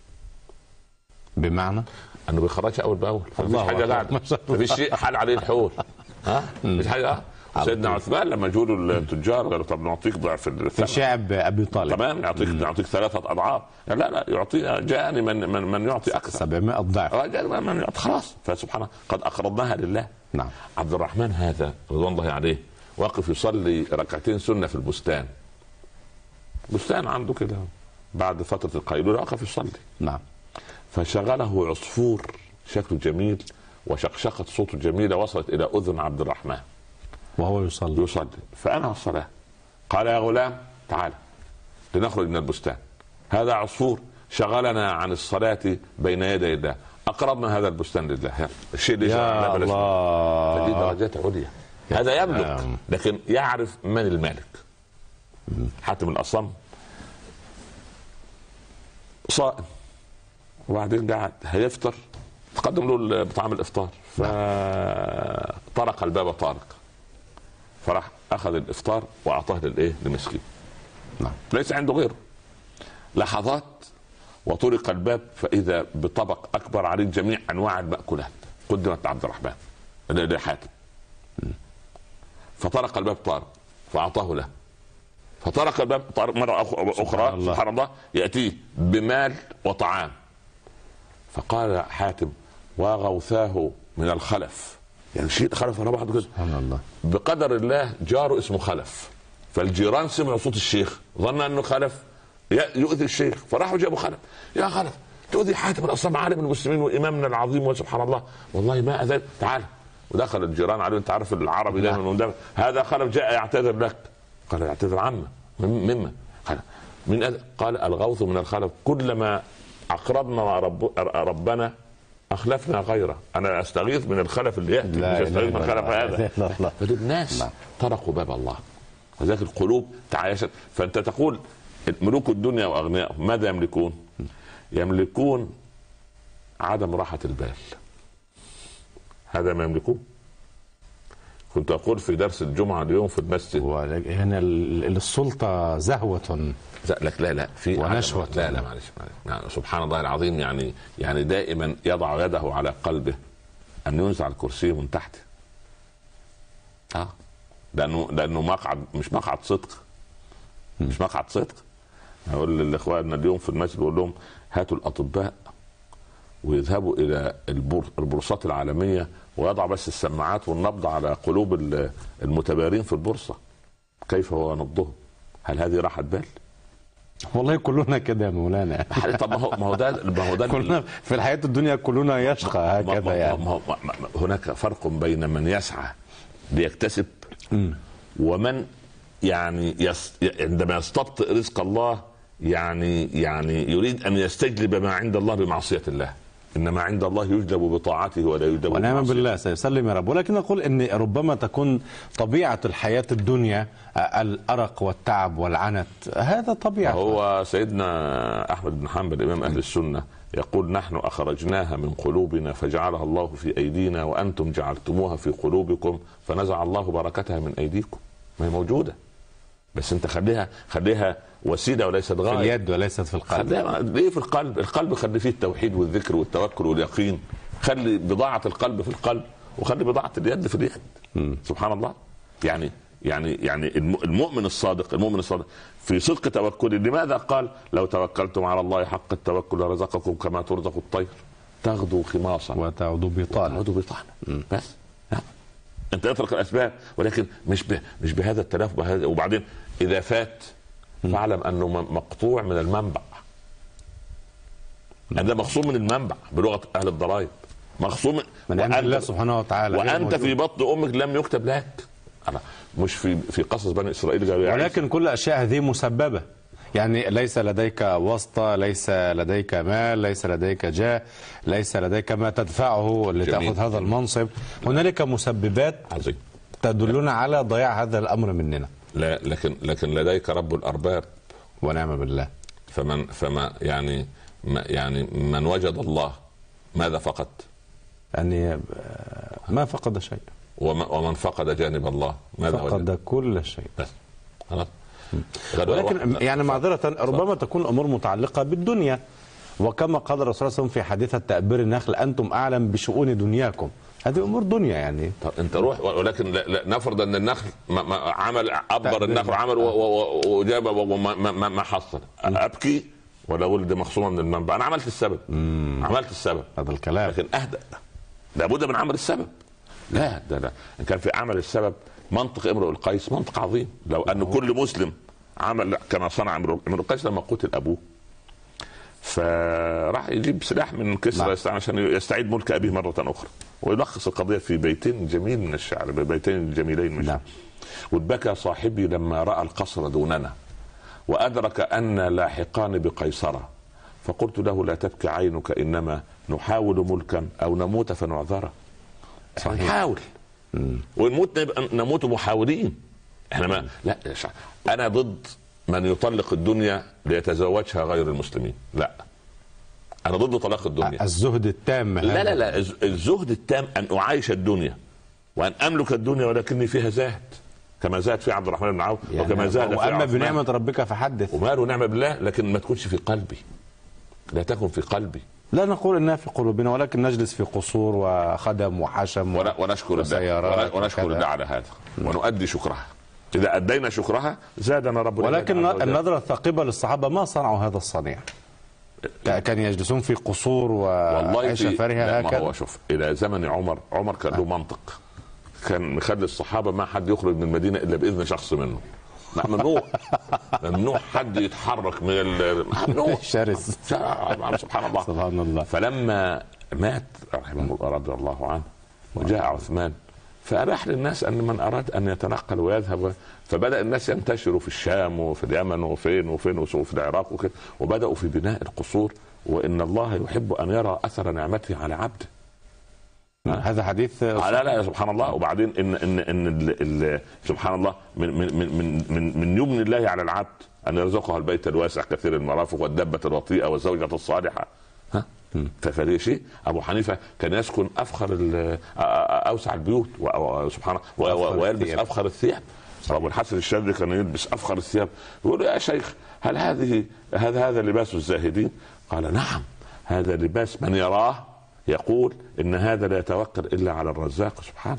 بمعنى انه بيخرجها اول باول، مفيش حاجه قاعده، مفيش شيء حال عليه الحول. ها مفيش حاجه. سيدنا عثمان لما جولوا التجار قالوا طب نعطيك ضعف في شعب ابي طالب، تمام، نعطيك نعطيك ثلاثه اضعاف. لا لا يعطينا، جاءني من من من يعطي اكثر، سبعمائة ضعف. من يعطي خلاص. فسبحان قد اقرضناها لله. نعم. عبد الرحمن هذا رضوان الله عليه واقف يصلي ركعتين سنه في البستان، بستان عنده كده بعد فتره القيلوله وقف يصلي. نعم. فشغله عصفور شكله جميل وشقشقه صوته جميله وصلت الى اذن عبد الرحمن وهو يصلي يصلي فأنهى الصلاة. قال يا غلام تعال لنخرج من البستان، هذا عصفور شغلنا عن الصلاة بين يدي الله، أقربنا هذا البستان لله. الشيء اللي يا الله، فدي درجات عليا. هذا يملك لكن يعرف من المالك. حاتم الأصم صائم وبعدين قاعد هيفطر، تقدم له بطعام الإفطار فطرق الباب طارق، فراح اخذ الافطار واعطاه للايه للمسكين. نعم. ليس عنده غيره. لحظات وطرق الباب فاذا بطبق اكبر عليه جميع انواع المأكولات قدمت لعبد الرحمن لحاتم. فطرق الباب طارق فاعطاه له، فطرق الباب طارق مره اخرى سبحان الله ياتيه بمال وطعام. فقال حاتم وغوثاه من الخلف، يعني شيء خلف على بعض كده. سبحان الله. بقدر الله جاره اسمه خلف، فالجيران سمعوا صوت الشيخ ظن انه خلف يؤذي الشيخ، فراحوا جابوا خلف. يا خلف تؤذي حاتم الأصم عالم المسلمين وامامنا العظيم وسبحان الله والله ما اذن، تعال. ودخل الجيران عليه، انت عارف العربي دائما هذا خلف جاء يعتذر لك. قال يعتذر عمه مما؟ قال من أذ... قال الغوث من الخلف، كلما اقربنا رب... ربنا اخلفنا غيره. انا استغيث من الخلف اللي ياتي، مش استغيث من الخلف هذا. فدول الناس طرقوا باب الله، وذلك القلوب تعايشت. فانت تقول ملوك الدنيا واغنياء ماذا يملكون؟ يملكون عدم راحة البال، هذا ما يملكون. كنت اقول في درس الجمعة اليوم في المسجد هنا السلطة زهوة لك لا لا في ونشوة. لا لا معلش يعني سبحان الله العظيم، يعني يعني دائما يضع يده على قلبه ان ينزع الكرسي من تحته. اه لانه لانه مقعد مش مقعد صدق، مش مقعد صدق. اقول لاخواننا اليوم في المسجد بقول لهم هاتوا الاطباء ويذهبوا الى البورصات العالميه ويضع بس السماعات والنبض على قلوب المتبارين في البورصه، كيف هو نبضهم؟ هل هذه راحة بال؟ والله كلنا كده يا مولانا. طب ما هو ما هو ده ما هو ده كلنا في الحياة الدنيا كلنا يشقى هكذا يعني. ما هو ما ما هناك فرق بين من يسعى ليكتسب م. ومن يعني يس عندما يستبطئ رزق الله يعني يعني يريد ان يستجلب ما عند الله بمعصية الله. انما عند الله يجلب بطاعته ولا يجلب بمعصيته. ونعم بالله سيسلم يا رب. ولكن نقول ان ربما تكون طبيعة الحياة الدنيا الارق والتعب والعنت، هذا طبيعة. هو سيدنا احمد بن حنبل امام اهل السنة يقول: نحن اخرجناها من قلوبنا فجعلها الله في ايدينا وانتم جعلتموها في قلوبكم فنزع الله بركتها من ايديكم. ما هي موجودة بس انت خليها خليها وسيله وليست غايه. في اليد وليست في القلب. ليه في القلب؟ القلب خلي فيه التوحيد والذكر والتوكل واليقين. خلي بضاعه القلب في القلب وخلي بضاعه اليد في اليد. م. سبحان الله. يعني يعني يعني المؤمن الصادق المؤمن الصادق في صدق توكله. لماذا قال: لو توكلتم على الله حق التوكل لرزقكم كما ترزق الطير تغدو خماصا وتعود بطانا. وتعود بطانا. بس لا. انت اترك الاسباب ولكن مش ب... مش بهذا التلاف بهذا. وبعدين اذا فات فاعلم انه مقطوع من المنبع. هذا مخصوم من المنبع بلغه اهل الضرائب، مخصوم من عند الله سبحانه وتعالى. وانت في بطن امك لم يكتب لك. مش في في قصص بني اسرائيل قالوا ولكن كل الاشياء هذه مسببه. يعني ليس لديك واسطة، ليس لديك مال، ليس لديك جاه، ليس لديك ما تدفعه لتأخذ هذا المنصب. هنالك مسببات عظيم تدلنا على ضياع هذا الأمر مننا. لا لكن لكن لديك رب الأرباب ونعم بالله. فمن فما يعني ما يعني من وجد الله ماذا فقد؟ يعني ما فقد شيء. ومن فقد جانب الله ماذا فقد وجد؟ كل شيء. بس خلاص. ولكن يعني معذرة ربما تكون الأمور متعلقة بالدنيا، وكما قال الرسول صلى الله عليه وسلم في حديث تأبير النخل: أنتم أعلم بشؤون دنياكم. هذه أمور دنيا يعني. طب أنت روح. ولكن لا لا نفرض أن النخل ما ما عمل أبر النخل عمل وجاب وما ما, ما حصل. أبكي ولا ولد مخصومة من المنبع؟ أنا عملت السبب. مم. عملت السبب. هذا الكلام. لكن أهدأ لابد من عمل السبب. لا ده لا إن كان في عمل السبب منطق امرؤ القيس منطق عظيم. لو أن كل مسلم عمل كما صنع امرؤ القيس لما قتل ابوه فراح يجيب سلاح من كسرى عشان يستعيد ملك ابيه مره اخرى، ويلخص القضيه في بيتين جميل من الشعر، بيتين جميلين من الشعر. وبكى صاحبي لما راى القصر دوننا وادرك ان لاحقان بقيصره، فقلت له: لا تبكي عينك، انما نحاول ملكا او نموت فنعذره. نحاول ونموت نموت محاولين. احنا ما لا انا ضد من يطلق الدنيا ليتزوجها غير المسلمين. لا انا ضد طلاق الدنيا. الزهد التام. لا لا لا الزهد التام ان اعايش الدنيا وان املك الدنيا ولكني فيها زاهد كما زاد في عبد الرحمن بن عوف يعني وكما زاد. واما بنعمه ربك فحدث. وماله نعمه بالله، لكن ما تكونش في قلبي، لا تكن في قلبي. لا نقول انها في قلوبنا، ولكن نجلس في قصور وخدم وحشم ونشكر الله ونشكر الله على هذا ونؤدي شكرها. إذا أدينا شكرها زادنا ربنا. ولكن النظرة الثاقبة للصحابة ما صنعوا هذا الصنيع. كان يجلسون في قصور وعيشة فارهة هكذا. هو شوف إلى زمن عمر عمر كان له منطق، كان مخلي الصحابة ما حد يخرج من المدينة إلا بإذن شخص منه. ممنوع ممنوع حد يتحرك من ممنوع. شرس. سبحان الله سبحان الله. فلما مات رحمه الله رضي الله عنه وجاء عثمان فأباح للناس أن من أراد أن يتنقل ويذهب، فبدأ الناس ينتشروا في الشام وفي اليمن وفين وفين وفي العراق وكده، وبدأوا في بناء القصور، وإن الله يحب أن يرى أثر نعمته على عبده. هذا حديث. لا لا سبحان الله. وبعدين إن إن إن ال ال سبحان الله من من من من من يمن الله على العبد أن يرزقه البيت الواسع كثير المرافق والدبة البطيئة والزوجة الصالحة. ها ففريق شيء. ابو حنيفه كان يسكن افخر اوسع البيوت سبحان الله ويلبس افخر الثياب. ابو الحسن الشاذلي كان يلبس افخر الثياب. يقول: يا شيخ هل هذه هذا هذا لباس الزاهدين؟ قال: نعم هذا لباس من يراه يقول ان هذا لا يتوكل الا على الرزاق سبحانه.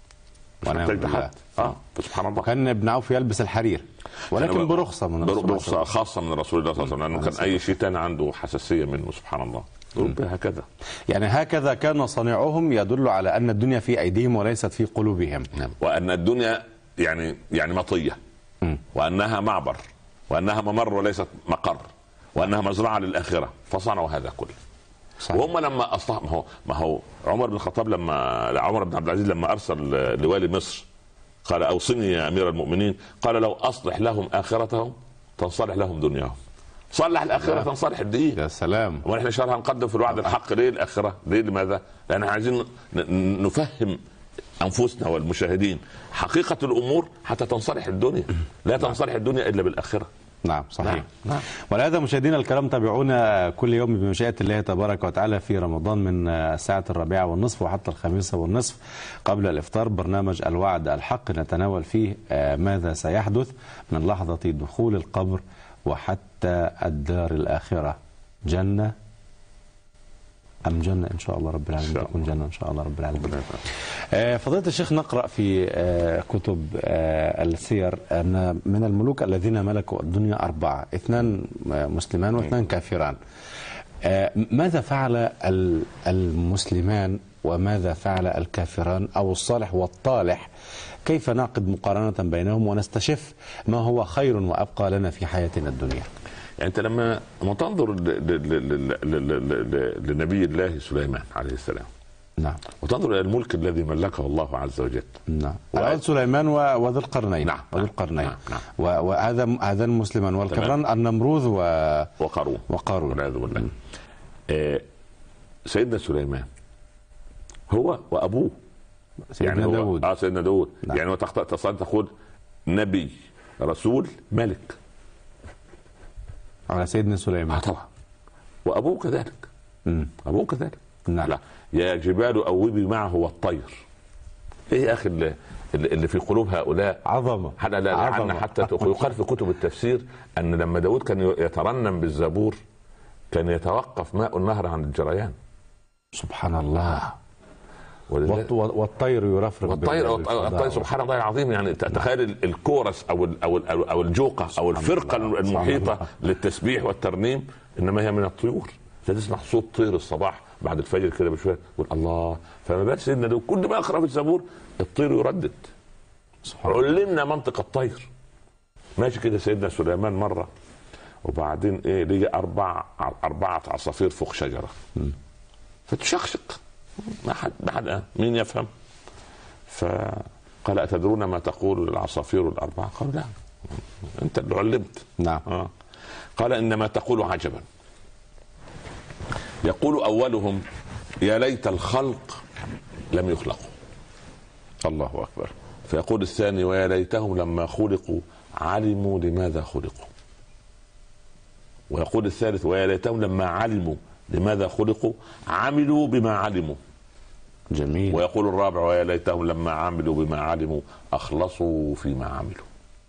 اه سبحان الله. كان ابن عوف يلبس الحرير ولكن برخصه من برخصه خاصه من رسول الله صلى الله عليه وسلم، لانه كان اي شيء ثاني عنده حساسيه منه سبحان الله. هكذا يعني هكذا كان صنيعهم يدل على ان الدنيا في ايديهم وليست في قلوبهم. وان الدنيا يعني يعني مطيه م. وانها معبر وانها ممر وليست مقر، وانها مزرعه للاخره، فصنعوا هذا كله. صحيح. وهم لما اصلح، ما هو ما هو عمر بن الخطاب لما عمر بن عبد العزيز لما ارسل لوالي مصر قال اوصني يا امير المؤمنين، قال لو اصلح لهم اخرتهم تنصلح لهم دنياهم. صلح الاخره تنصلح الدين. يا سلام. ونحن ان شاء الله هنقدم في الوعد الحق ليه الاخره؟ ليه؟ لماذا؟ لان عايزين نفهم انفسنا والمشاهدين حقيقه الامور حتى تنصلح الدنيا. لا تنصلح الدنيا الا بالاخره. نعم صحيح. نعم. نعم. ولهذا مشاهدينا الكرام تابعونا كل يوم بمشيئة الله تبارك وتعالى في رمضان من الساعة الرابعة والنصف وحتى الخامسة والنصف قبل الإفطار، برنامج الوعد الحق نتناول فيه ماذا سيحدث من لحظة دخول القبر وحتى الدار الآخرة، جنة أم جنة إن شاء الله رب العالمين، تكون جنة إن شاء الله رب العالمين. فضيلة الشيخ، نقرأ في كتب السير أن من الملوك الذين ملكوا الدنيا أربعة، اثنان مسلمان واثنان كافران. ماذا فعل المسلمان وماذا فعل الكافران أو الصالح والطالح؟ كيف نعقد مقارنة بينهم ونستشف ما هو خير وأبقى لنا في حياتنا الدنيا؟ يعني انت لما تنظر لنبي الله سليمان عليه السلام، نعم، وتنظر الى الملك الذي ملكه الله عز وجل، نعم، وآل سليمان وذي القرنين، نعم، وذي القرنين، نعم، نعم، وهذا هذا المسلمان والكفران النمروذ و... وقارون وقارون والعياذ بالله. آه سيدنا سليمان هو وابوه سيدنا يعني داود. اه سيدنا داود، نعم. يعني تستطيع تقول نبي رسول ملك على سيدنا سليمان. آه طبعا. وابوه كذلك. امم ابوه كذلك. نعم. لا. يا جبال اوبي معه والطير. ايه يا اخي اللي, اللي في قلوب هؤلاء عظمه. حتى لا عظمة. حتى يقال في كتب التفسير ان لما داود كان يترنم بالزبور كان يتوقف ماء النهر عن الجريان. سبحان الله. والطير يرفرف. والطير الطير سبحان الله العظيم. يعني تخيل الكورس او او او الجوقه او الفرقه المحيطه للتسبيح والترنيم انما هي من الطيور. فتسمع صوت طير الصباح بعد الفجر كده بشويه تقول الله. فما بالك سيدنا داود كل ما يقرا في الزبور الطير يردد. علمنا منطق الطير. ماشي كده سيدنا سليمان مره وبعدين ايه لقى اربع اربعه عصافير فوق شجره فتشخشق. ما حد ما حد مين يفهم؟ فقال أتدرون ما تقول العصافير الأربعة؟ قالوا لا أنت اللي علمت. نعم. آه. قال إنما تقول عجبا يقول أولهم يا ليت الخلق لم يخلقوا. الله أكبر. فيقول الثاني ويا ليتهم لما خلقوا علموا لماذا خلقوا. ويقول الثالث ويا ليتهم لما علموا لماذا خلقوا عملوا بما علموا. جميل. ويقول الرابع ويا ليتهم لما عملوا بما علموا اخلصوا فيما عملوا.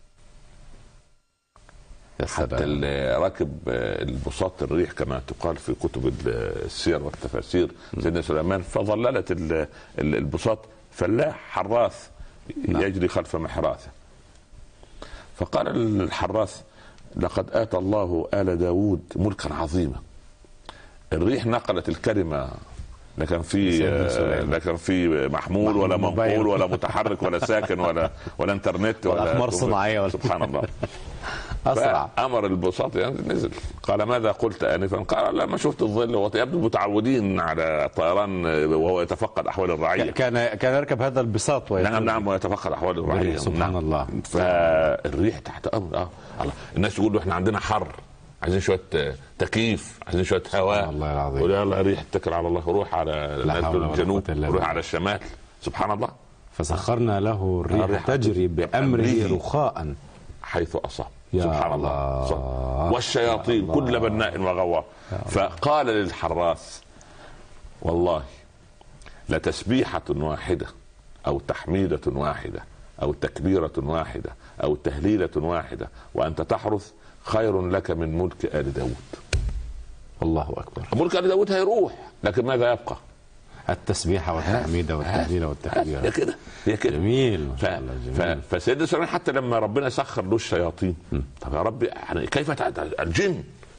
حتى اللي راكب البساط الريح كما تقال في كتب السير والتفاسير سيدنا سليمان فظللت البساط فلاح حراث يجري خلف محراثه. فقال الحراث لقد آتى الله آل داود ملكا عظيما. الريح نقلت الكلمة لا كان في لا كان في محمول ولا منقول ولا متحرك ولا ساكن ولا ولا انترنت ولا اقمار صناعيه ولا سبحان الله. اسرع. امر البساط يعني نزل قال ماذا قلت انفا؟ قال لا ما شفت الظل. ويبدو متعودين على الطيران وهو يتفقد احوال الرعيه. كان كان يركب هذا البساط نعم نعم ويتفقد احوال الرعيه. سبحان نعم. الله. فالريح تحت امر اه الله. الناس يقولوا احنا عندنا حر عايزين شويه تكييف عايزين شويه هواء. الله العظيم. يقول يلا ريح اتكل على الله روح على الجنوب روح على الشمال. سبحان الله. فسخرنا له الريح تجري بامره رخاء حيث اصاب. سبحان الله, الله. والشياطين الله. كل بناء وغواص. فقال للحراث والله لتسبيحة واحدة أو تحميدة واحدة أو تكبيرة واحدة أو تهليلة واحدة وأنت تحرث خير لك من ملك آل داود. الله أكبر. ملك آل داود هيروح لكن ماذا يبقى؟ التسبيحة والتحميدة والتهليل والتكبير. هي كده هي كده. جميل. ف... ف... فسيدنا سليمان حتى لما ربنا سخر له الشياطين طب يا رب يعني كيف الجن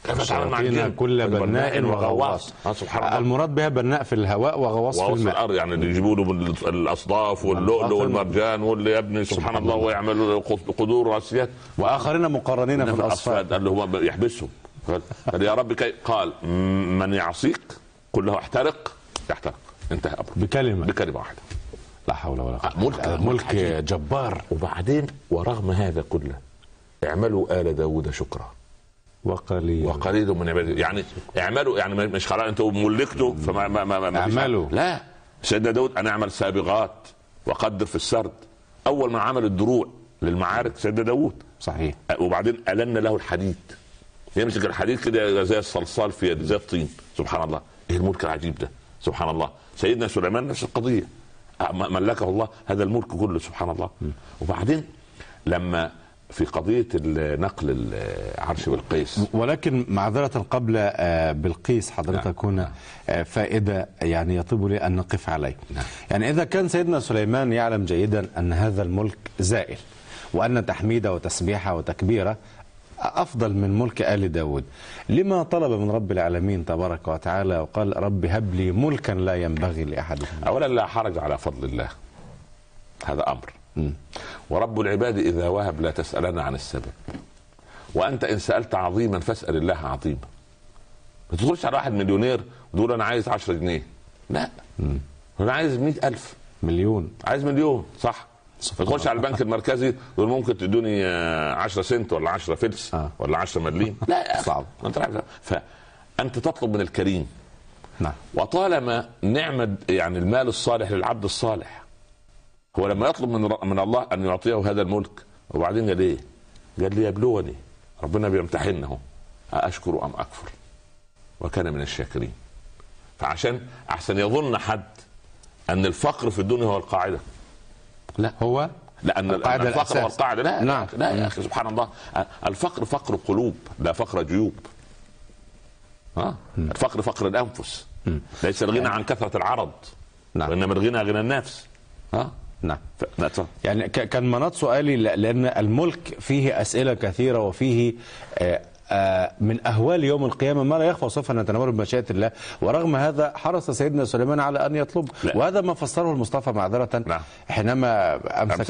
الشياطين كل بناء وغواص. سبحان الله. المراد بها بناء في الهواء وغواص في الماء، الارض، يعني اللي يجيبوا له الاصداف واللؤلؤ والمرجان واللي يبني سبحان الله ويعملوا قدور راسيات، واخرين مقرنين في الاصفاد اللي هو يحبسهم. قال يا رب كي قال من يعصيك كله احترق يحترق، انتهى امره بكلمه بكلمه واحده. لا حول ولا قوه. ملك ملك جبار. وبعدين ورغم هذا كله اعملوا آل داود شكرا وقليل وقليل من عباده. يعني اعملوا، يعني مش خلاص انتوا ملكتوا فما ما ما ما اعملوا. لا، سيدنا داود انا اعمل سابغات وقدر في السرد. اول ما عمل الدروع للمعارك سيدنا داود صحيح، وبعدين ألن له الحديد، يمسك الحديد كده زي الصلصال في يد، زي الطين. سبحان الله، ايه الملك العجيب ده. سبحان الله. سيدنا سليمان نفس القضيه، ملكه الله هذا الملك كله. سبحان الله. وبعدين لما في قضية نقل العرش بالقيس، ولكن معذرة قبل بالقيس حضرتك هنا فائدة يعني يطيب لي أن نقف عليه. يعني إذا كان سيدنا سليمان يعلم جيدا أن هذا الملك زائل، وأن تحميده وتسبيحه وتكبيره أفضل من ملك آل داود، لما طلب من رب العالمين تبارك وتعالى وقال رب هب لي ملكا لا ينبغي لأحد؟ أولا لا حرج على فضل الله، هذا أمر. م. ورب العباد إذا وهب لا تسألنا عن السبب، وأنت إن سألت عظيما فاسأل الله عظيما. ما تدخلش على واحد مليونير وتقول أنا عايز عشرة جنيه، لا. م. أنا عايز مئة ألف، مليون، عايز مليون، صح. تخش على البنك المركزي يقول ممكن تدوني عشرة سنت ولا عشرة فلس آه. ولا عشرة مليم، لا صعب. فأنت تطلب من الكريم. نعم. وطالما نعمة يعني المال الصالح للعبد الصالح، هو لما يطلب من من الله أن يعطيه هذا الملك، وبعدين قال إيه؟ قال لي يبلوني، ربنا بيمتحنه أشكر أم أكفر، وكان من الشاكرين. فعشان أحسن يظن حد أن الفقر في الدنيا هو القاعدة، لا هو لأن الفقر الأساس. والقاعدة لا نعم. لا يا أخي سبحان الله، الفقر فقر قلوب لا فقر جيوب. ها الفقر فقر الأنفس، ليس الغنى عن كثرة العرض، نعم. وإنما الغنى غنى النفس. ها نعم. ف... يعني كان مناط سؤالي لأن الملك فيه أسئلة كثيرة، وفيه آه من أهوال يوم القيامة ما لا يخفى سوف نتناوله بمشيئة الله، ورغم هذا حرص سيدنا سليمان على أن يطلب. لا. وهذا ما فسره المصطفى معذرة لا. حينما أمسك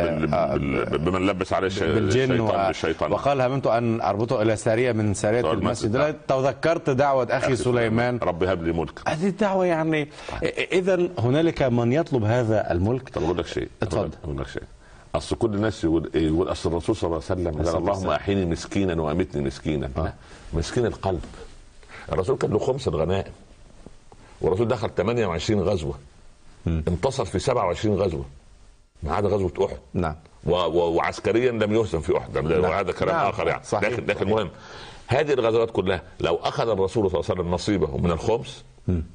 بمن لبس عليه بالجن و... وقال هممت أن أربطه إلى سارية من سارية المسجد. لا. تذكرت دعوة أخي سليمان رب هب لي ملك. هذه الدعوة يعني إذا هنالك من يطلب هذا الملك. طب أقول لك شيء، اتفضل. أقول لك شيء. اصل كل الناس يقول ايه، يقول اصل الرسول صلى الله عليه وسلم قال اللهم احيني مسكينا وامتني مسكينا. آه. مسكين القلب. الرسول كان له خمس الغنائم، والرسول دخل ثمانية وعشرين غزوه، م. انتصر في سبعة وعشرين غزوه ما عدا غزوه احد. نعم. و و وعسكريا لم يهزم في احد، وهذا كلام نعم. اخر يعني. صحيح. لكن لكن المهم هذه الغزوات كلها لو اخذ الرسول صلى الله عليه وسلم نصيبه من الخمس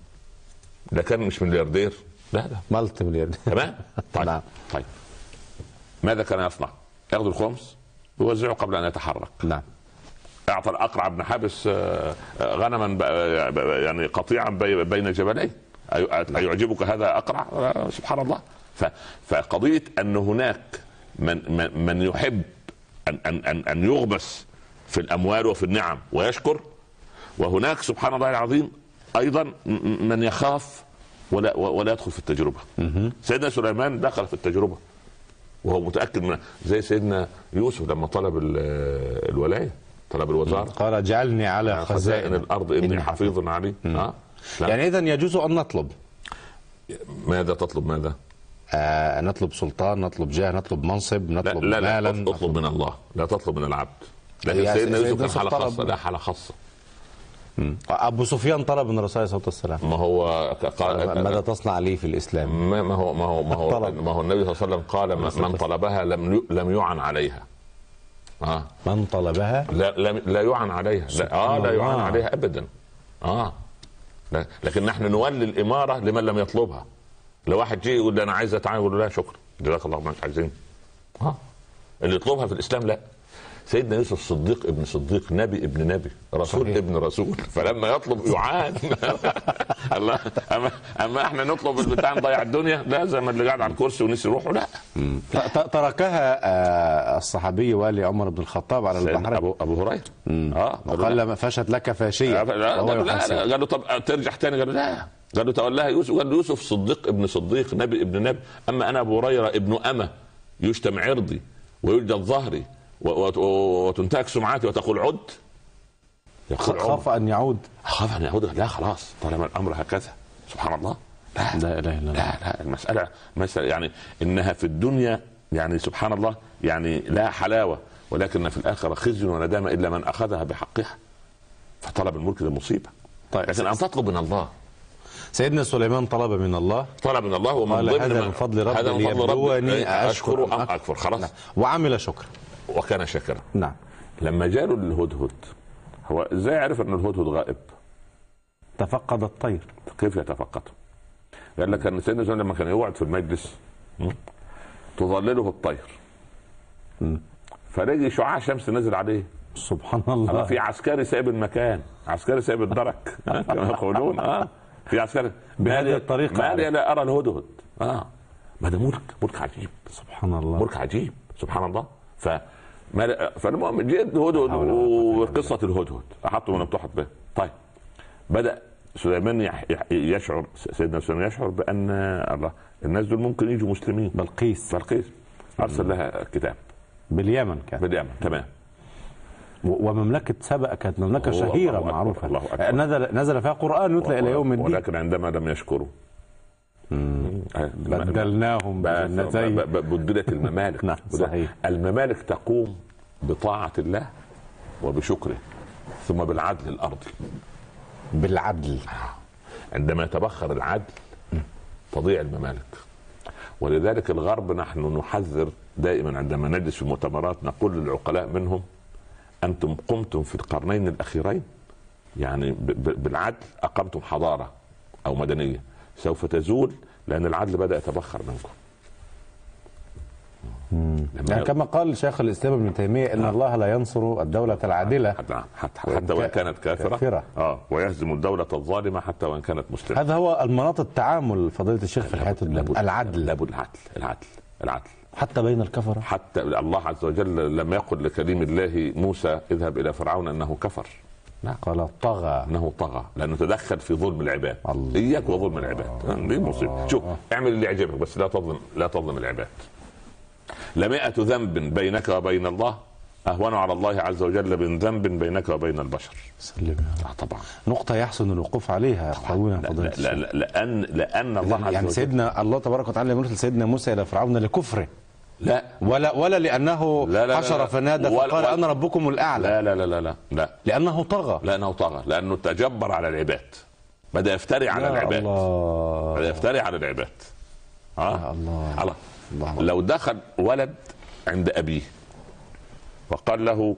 لكان مش ملياردير، لا لا مالتي ملياردير. تمام. طيب. نعم. طيب ماذا كان يصنع؟ ياخذ الخمس ويوزعه قبل ان يتحرك. نعم. اعطى الاقرع بن حابس غنما يعني قطيعا بين جبلين، ايعجبك هذا اقرع؟ سبحان الله. فقضيه ان هناك من من يحب ان ان ان يغمس في الاموال وفي النعم ويشكر، وهناك سبحان الله العظيم ايضا من يخاف ولا ولا يدخل في التجربه. سيدنا سليمان دخل في التجربه وهو متأكد من، زي سيدنا يوسف لما طلب الولاية، طلب الوزارة، قال اجعلني على خزائن الأرض إني حفيظ عليم. آه؟ يعني إذن يجوز أن نطلب. ماذا تطلب؟ ماذا؟ آه نطلب سلطان، نطلب جاه، نطلب منصب، نطلب لا لا مالا. لا اطلب من الله، لا تطلب من العبد. لكن سيدنا يوسف كان حالة خاصة، لا حالة خاصة. أبو سفيان طلب من الرسول صلى الله عليه وسلم. ما هو قال ماذا تصنع لي في الإسلام؟ ما هو ما هو ما هو ما هو النبي صلى الله عليه وسلم قال من طلبها لم لم يعن عليها. آه. من طلبها لا لا, لا يعن عليها. لا اه لا يعن عليها أبدا. اه لا. لكن نحن نولي الإمارة لمن لم يطلبها. لو واحد جه يقول أنا عايز أتعين، يقول له لا شكرا جزاك الله، ما مش عايزين. اه اللي يطلبها في الإسلام لا. سيدنا يوسف صديق ابن صديق، نبي ابن نبي، رسول صحيح. ابن رسول، فلما يطلب يعان. الله. اما اما احنا نطلب البتاع نضيع الدنيا، لا زي ما اللي قاعد على الكرسي ونسي روحه، لا. تركها الصحابي والي عمر بن الخطاب على البحر، ابو ابو هريره اه وقال ما فشت لك فاشيه. لا, لا, لا, لا قال له طب ترجع تاني، قال له لا، قال له تولاها يوسف، قال له يوسف صديق ابن صديق، نبي ابن نبي، اما انا ابو هريره ابن امه يشتم عرضي ويوجد ظهري وتنتهك سمعتي وتقول عد. خاف ان يعود، خاف ان يعود. لا خلاص طالما الامر هكذا، سبحان الله. لا لا لا لا, لا, لا المساله مسألة يعني انها في الدنيا يعني سبحان الله يعني لا حلاوه، ولكن في الاخره خزي وندامه الا من اخذها بحقها. فطلب الملك ده مصيبه. طيب لكن ان تطلب من الله. سيدنا سليمان طلب من الله، طلب من الله ومن ضمن هذا من فضل ربي هذا من فضل ربي اشكر ام اكفر. خلاص. نعم. وعمل شكرا وكان شاكرا. نعم. لما جاله الهدهد، هو ازاي عرف ان الهدهد غائب؟ تفقد الطير. كيف يتفقده؟ قال لك ان سيدنا سليمان لما كان يقعد في المجلس تظلله الطير، فلقي شعاع شمس نزل عليه. سبحان الله. في عسكري سايب المكان، عسكري سايب الدرك كما يقولون. اه في عسكري بهذه الطريقه. ما لي لا ارى الهدهد. اه ما ده ملك، ملك عجيب. سبحان الله. ملك عجيب سبحان الله. ف فالمهم جاء الهدهد وقصه الهدهد احطه من بتوحط به. طيب بدا سليمان يشعر، سيدنا سليمان يشعر بان الله الناس دول ممكن يجوا مسلمين. بلقيس بلقيس ارسل لها كتاب باليمن، كان باليمن تمام. ومملكة سبأ كانت مملكة شهيرة معروفة، نزل نزل فيها قرآن يتلى إلى يوم الدين. ولكن عندما لم يشكروا بدلناهم بجنتين، بدلت الممالك. نعم صحيح. الممالك تقوم بطاعة الله وبشكره ثم بالعدل الأرضي. بالعدل. عندما يتبخر العدل تضيع الممالك. ولذلك الغرب نحن نحذر دائما عندما نجلس في المؤتمرات، نقول للعقلاء منهم أنتم قمتم في القرنين الأخيرين يعني بالعدل أقمتم حضارة أو مدنية، سوف تزول لأن العدل بدأ يتبخر منكم. يعني كما قال شيخ الإسلام ابن تيمية إن الله لا ينصر الدولة العادلة حتى, حتى, حتى وإن كانت كافرة, كافرة. آه ويهزم الدولة الظالمة حتى وإن كانت مسلمة. هذا هو المناط التعامل فضيلة الشيخ في الحياة الدنيا. العدل. لابد العدل العدل العدل حتى بين الكفرة. حتى الله عز وجل لم يقل لكليم الله موسى اذهب إلى فرعون أنه كفر، لا قال طغى، انه طغى لانه تدخل في ظلم العباد. الله. اياك وظلم العباد، دي مصيبه. شوف اعمل اللي يعجبك بس لا تظلم لا تظلم العباد. لمئة ذنب بينك وبين الله اهون على الله عز وجل من ذنب بينك وبين البشر. سلم. آه طبعا نقطه يحسن الوقوف عليها. لا لا, لا, لا لان لان الله عز وجل يعني سيدنا الله تبارك وتعالى يرسل سيدنا موسى الى فرعون لكفره، لا ولا ولا لانه لا لا حشر فنادى فقال انا ربكم الاعلى، لا لا لا لا لا, لا. لانه طغى لانه طغى لانه تجبر على العباد، بدا يفتري على العباد، الله. بدا يفتري على العباد. اه الله. الله. الله لو دخل ولد عند ابيه وقال له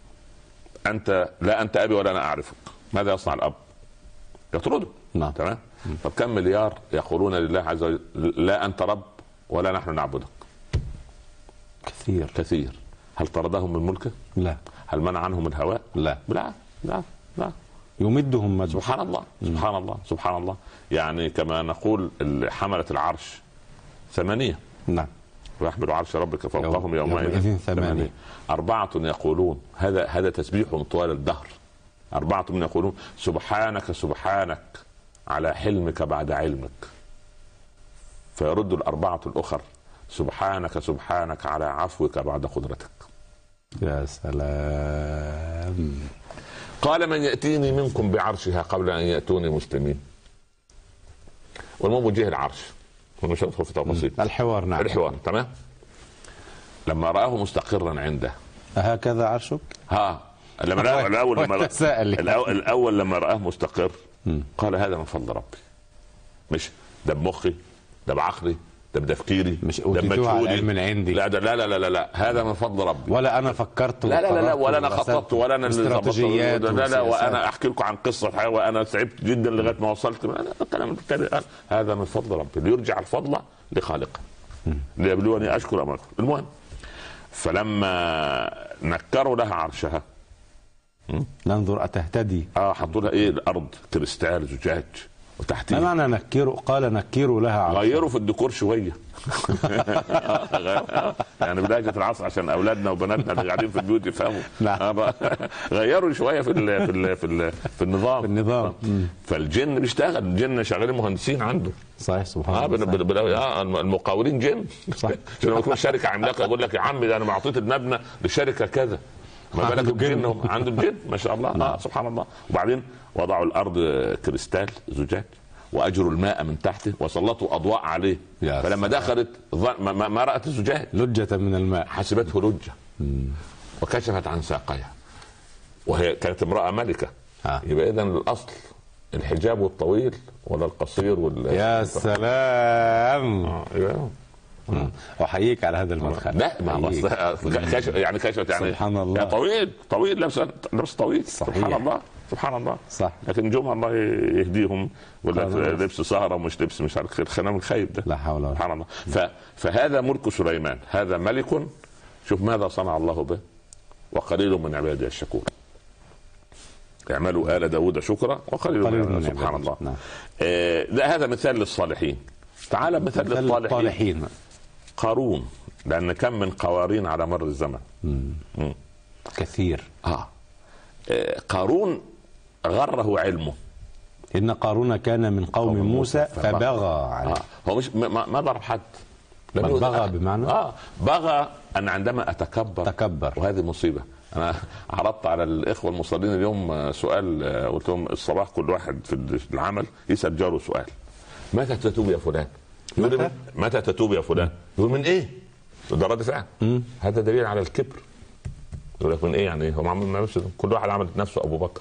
انت لا انت ابي ولا انا اعرفك، ماذا يصنع الاب؟ يطرده. نعم تمام. طب كم مليار يقولون لله عز وجل لا انت رب ولا نحن نعبدك؟ كثير كثير. هل طردهم من ملكه؟ لا. هل منع عنهم الهواء؟ لا. لا لا لا يمدهم مد. سبحان الله سبحان الله سبحان الله. يعني كما نقول حملة العرش ثمانية. نعم. ويحمل عرش ربك فوقهم يوم يومئذ ثمانية. أربعة يقولون هذا هذا تسبيح طوال الدهر. أربعة من يقولون سبحانك سبحانك على حلمك بعد علمك. فيرد الأربعة الأخر سبحانك سبحانك على عفوك بعد قدرتك. يا سلام. قال من يأتيني منكم بعرشها قبل أن يأتوني مسلمين. والمهم وجه العرش ونشوف في تفاصيل الحوار. نعم الحوار تمام. لما رآه مستقرا عنده هكذا عرشك؟ ها لما رآه الأول لما رأى الأول, الأول لما رآه مستقر قال هذا من فضل ربي، مش ده بمخي ده بعقلي ده بتفكيري مش اوتيتوها من عندي. لا لا لا لا لا لا هذا من فضل ربي. ولا انا فكرت لا لا لا, لا ولا انا خططت ولا انا اللي ظبطت لا لا, لا وانا احكي لكم عن قصه الحياه وانا تعبت جدا لغايه ما وصلت. الكلام هذا من فضل ربي ليرجع الفضل لخالقه ليبلوني اشكر ام اكفر. المهم فلما نكروا لها عرشها ننظر أتهتدي. اه حطوا لها ايه؟ الارض كريستال زجاج وتحتيه. ما معنى نكروا؟ قال نكروا لها عرشها. غيروا في الديكور شويه. يعني بلهجه العصر عشان اولادنا وبناتنا اللي قاعدين في البيوت يفهموا. نعم. غيروا شويه في ال في ال في, ال في النظام في النظام. فالجن بيشتغل، الجن شغالين مهندسين عنده. صحيح سبحان آه الله. بل بل آه المقاولين جن. صح. لما يكون شركه عملاقه يقول لك يا عم ده انا اعطيت المبنى لشركه كذا، ما بالك بجن عنده الجن ما شاء الله. اه سبحان الله. وبعدين وضعوا الارض كريستال زجاج واجروا الماء من تحته وسلطوا اضواء عليه، فلما دخلت ما, ما رأت الزجاج، لجة من الماء، حسبته لجة وكشفت عن ساقيها، وهي كانت امرأة ملكة. آه. يبقى اذا الاصل الحجاب الطويل ولا القصير ولا يا سلام. آه. احييك على هذا المدخل. لا ما كشف يعني كشفت يعني سبحان الله. يعني طويل طويل لبس لبس طويل. صحيح. سبحان الله سبحان الله. صح. لكن جمعة الله يهديهم ولا لبس سهرة ومش لبس مش عارف الخنام الخيب ده. لا حول ولا سبحان الله. ف... فهذا ملك سليمان، هذا ملك. شوف ماذا صنع الله به، وقليل من عبادي الشكور. اعملوا آل داود شكرا وقليل من عبادي. سبحان الله. نعم. آه ده هذا مثال للصالحين. تعال مثال, مثال للطالحين. قارون، لأن كم من قوارين على مر الزمن. مم. مم. كثير. آه. آه قارون غره علمه. إن قارون كان من قوم موسى فبغى عليه. آه. هو مش ما, ما ضرب حد. بغى بمعنى اه بغى ان عندما اتكبر تكبر، وهذه مصيبه. انا عرضت على الاخوه المصلين اليوم سؤال، قلت لهم الصباح كل واحد في العمل يسال جاره سؤال: متى تتوب يا فلان؟ متى متى تتوب يا فلان؟ يقول من ايه؟ ده رد فعل. هذا دليل على الكبر. يقول لك من ايه يعني؟ هو عمل نفسه، كل واحد عمل نفسه ابو بكر.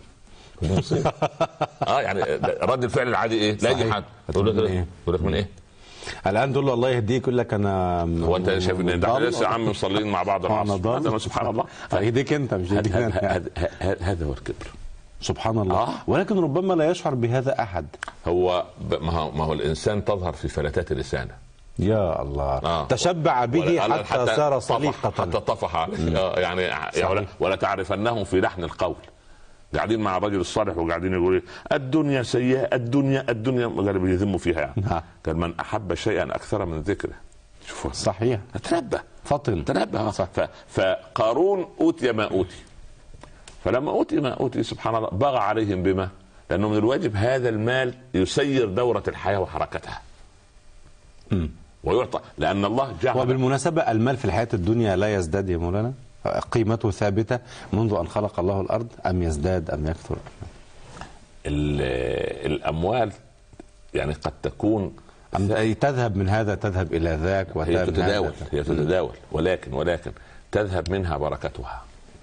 اه يعني رد الفعل العادي ايه؟ لا يجي حد يقول لك ايه؟ يقول لك من ايه؟ الان تقول له الله يهديك يقول لك انا هو انت شايف ان ده لسه عم مصلين مع بعض العصر؟ سبحان الله. فيهديك انت مش يهديك. هذا هو الكبر. سبحان الله. آه. ولكن ربما لا يشعر بهذا احد. هو ما هو, ما هو الانسان تظهر في فلتات لسانه. يا الله. آه. تشبع به حتى, حتى صار صليقة، حتى طفح يعني. ولا, ولا تعرفنهم في لحن القول. قاعدين مع الرجل الصالح وقاعدين يقولوا الدنيا سيئة، الدنيا الدنيا قال بيذموا فيها يعني. قال من أحب شيئا أكثر من ذكره. شوفوا صحيح. تنبه فطن تنبه. فقارون أوتي ما أوتي، فلما أوتي ما أوتي سبحان الله بغى عليهم بما، لأنه من الواجب هذا المال يسير دورة الحياة وحركتها. م. ويعطى لأن الله جعل. وبالمناسبة المال في الحياة الدنيا لا يزداد يا مولانا، قيمته ثابتة منذ أن خلق الله الأرض، أم يزداد أم يكثر؟ الأموال يعني قد تكون أي تذهب من هذا تذهب إلى ذاك، هي تتداول هي تتداول ولكن ولكن تذهب منها بركتها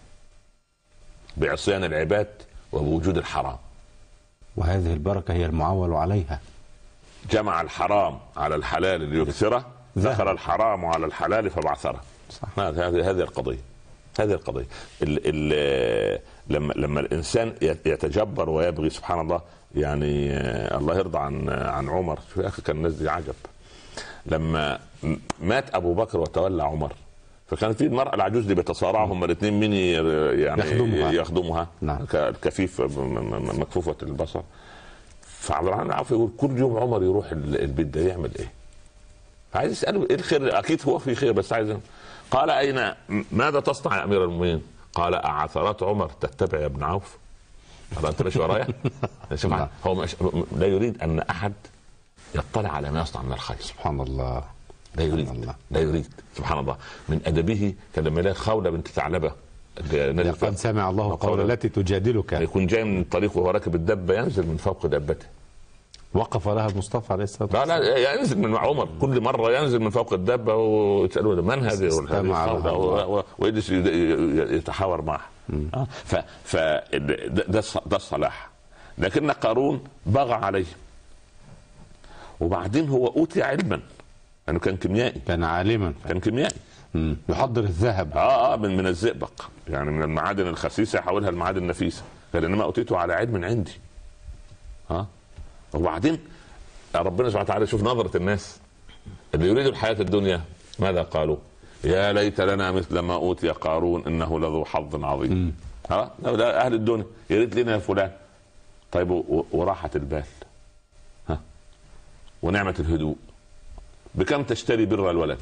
بعصيان العباد وبوجود الحرام، وهذه البركة هي المعول عليها. جمع الحرام على الحلال ليكثره، ذكر الحرام على الحلال فبعثره. هذه هذه القضية هذه القضية ال ال لما لما الإنسان يتجبر ويبغي سبحان الله يعني. الله يرضى عن عن عمر. في أخي كان الناس دي عجب. لما مات أبو بكر وتولى عمر، فكان في المرأة العجوز اللي بيتصارعوا هم الاثنين مين يعني يخدمها, يخدمها. نعم. كفيف مكفوفة البصر. فعبد الرحمن عارف يقول كل يوم عمر يروح البيت ده يعمل ايه؟ عايز يسأله ايه الخير؟ اكيد هو في خير بس عايز. قال اين ماذا تصنع يا امير المؤمنين؟ قال اعثرات عمر تتبع يا ابن عوف؟ قال انت مش ورايا؟ هو مش لا يريد ان احد يطلع على ما يصنع من الخير. سبحان الله. لا يريد الله. لا يريد سبحان الله. من ادبه كان لما يلاقي خولة بنت ثعلبة لقد سمع الله قول التي تجادلك، يكون جاي من الطريق وهو راكب الدبة ينزل من فوق دبته. وقف لها المصطفى عليه الصلاه والسلام. لا لا ينزل من عمر كل مره ينزل من فوق الدبه ويسالوه من هذه ويجلس يتحاور معه. ف ف ده ده الصلاح. لكن قارون بغى عليه، وبعدين هو اوتي علما انه يعني كان كيميائي، كان عالما، كان كيميائي يحضر الذهب اه اه من من الزئبق يعني من المعادن الخسيسه يحولها المعادن النفيسه. قال انما اوتيته على علم عندي. ها وبعدين ربنا سبحانه وتعالى شوف نظرة الناس اللي يريدوا الحياة الدنيا ماذا قالوا؟ يا ليت لنا مثل ما اوتي قارون انه لذو حظ عظيم. ها ده اهل الدنيا، يا ريت لنا يا فلان. طيب وراحه البال، ها ونعمه الهدوء، بكم تشتري بر الولد؟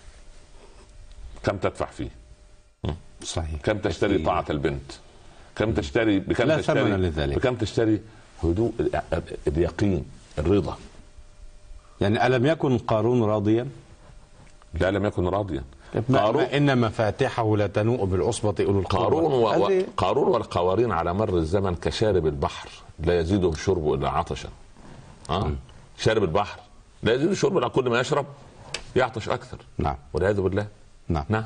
كم تدفع فيه؟ صحيح. كم تشتري طاعه البنت؟ كم تشتري بكم لا تشتري ثمن لذلك. بكم تشتري هدوء اليقين الرضا؟ يعني ألم يكن قارون راضيا؟ لا لم يكن راضيا. قارون إن مفاتحه لا تنوء بالعصبة أولو القوة. قارون و... و... قارون والقوارين على مر الزمن كشارب البحر لا يزيده الشرب إلا عطشا. آه. شارب البحر لا يزيده الشرب إلا كل ما يشرب يعطش أكثر. نعم. والعياذ بالله. نعم. نعم.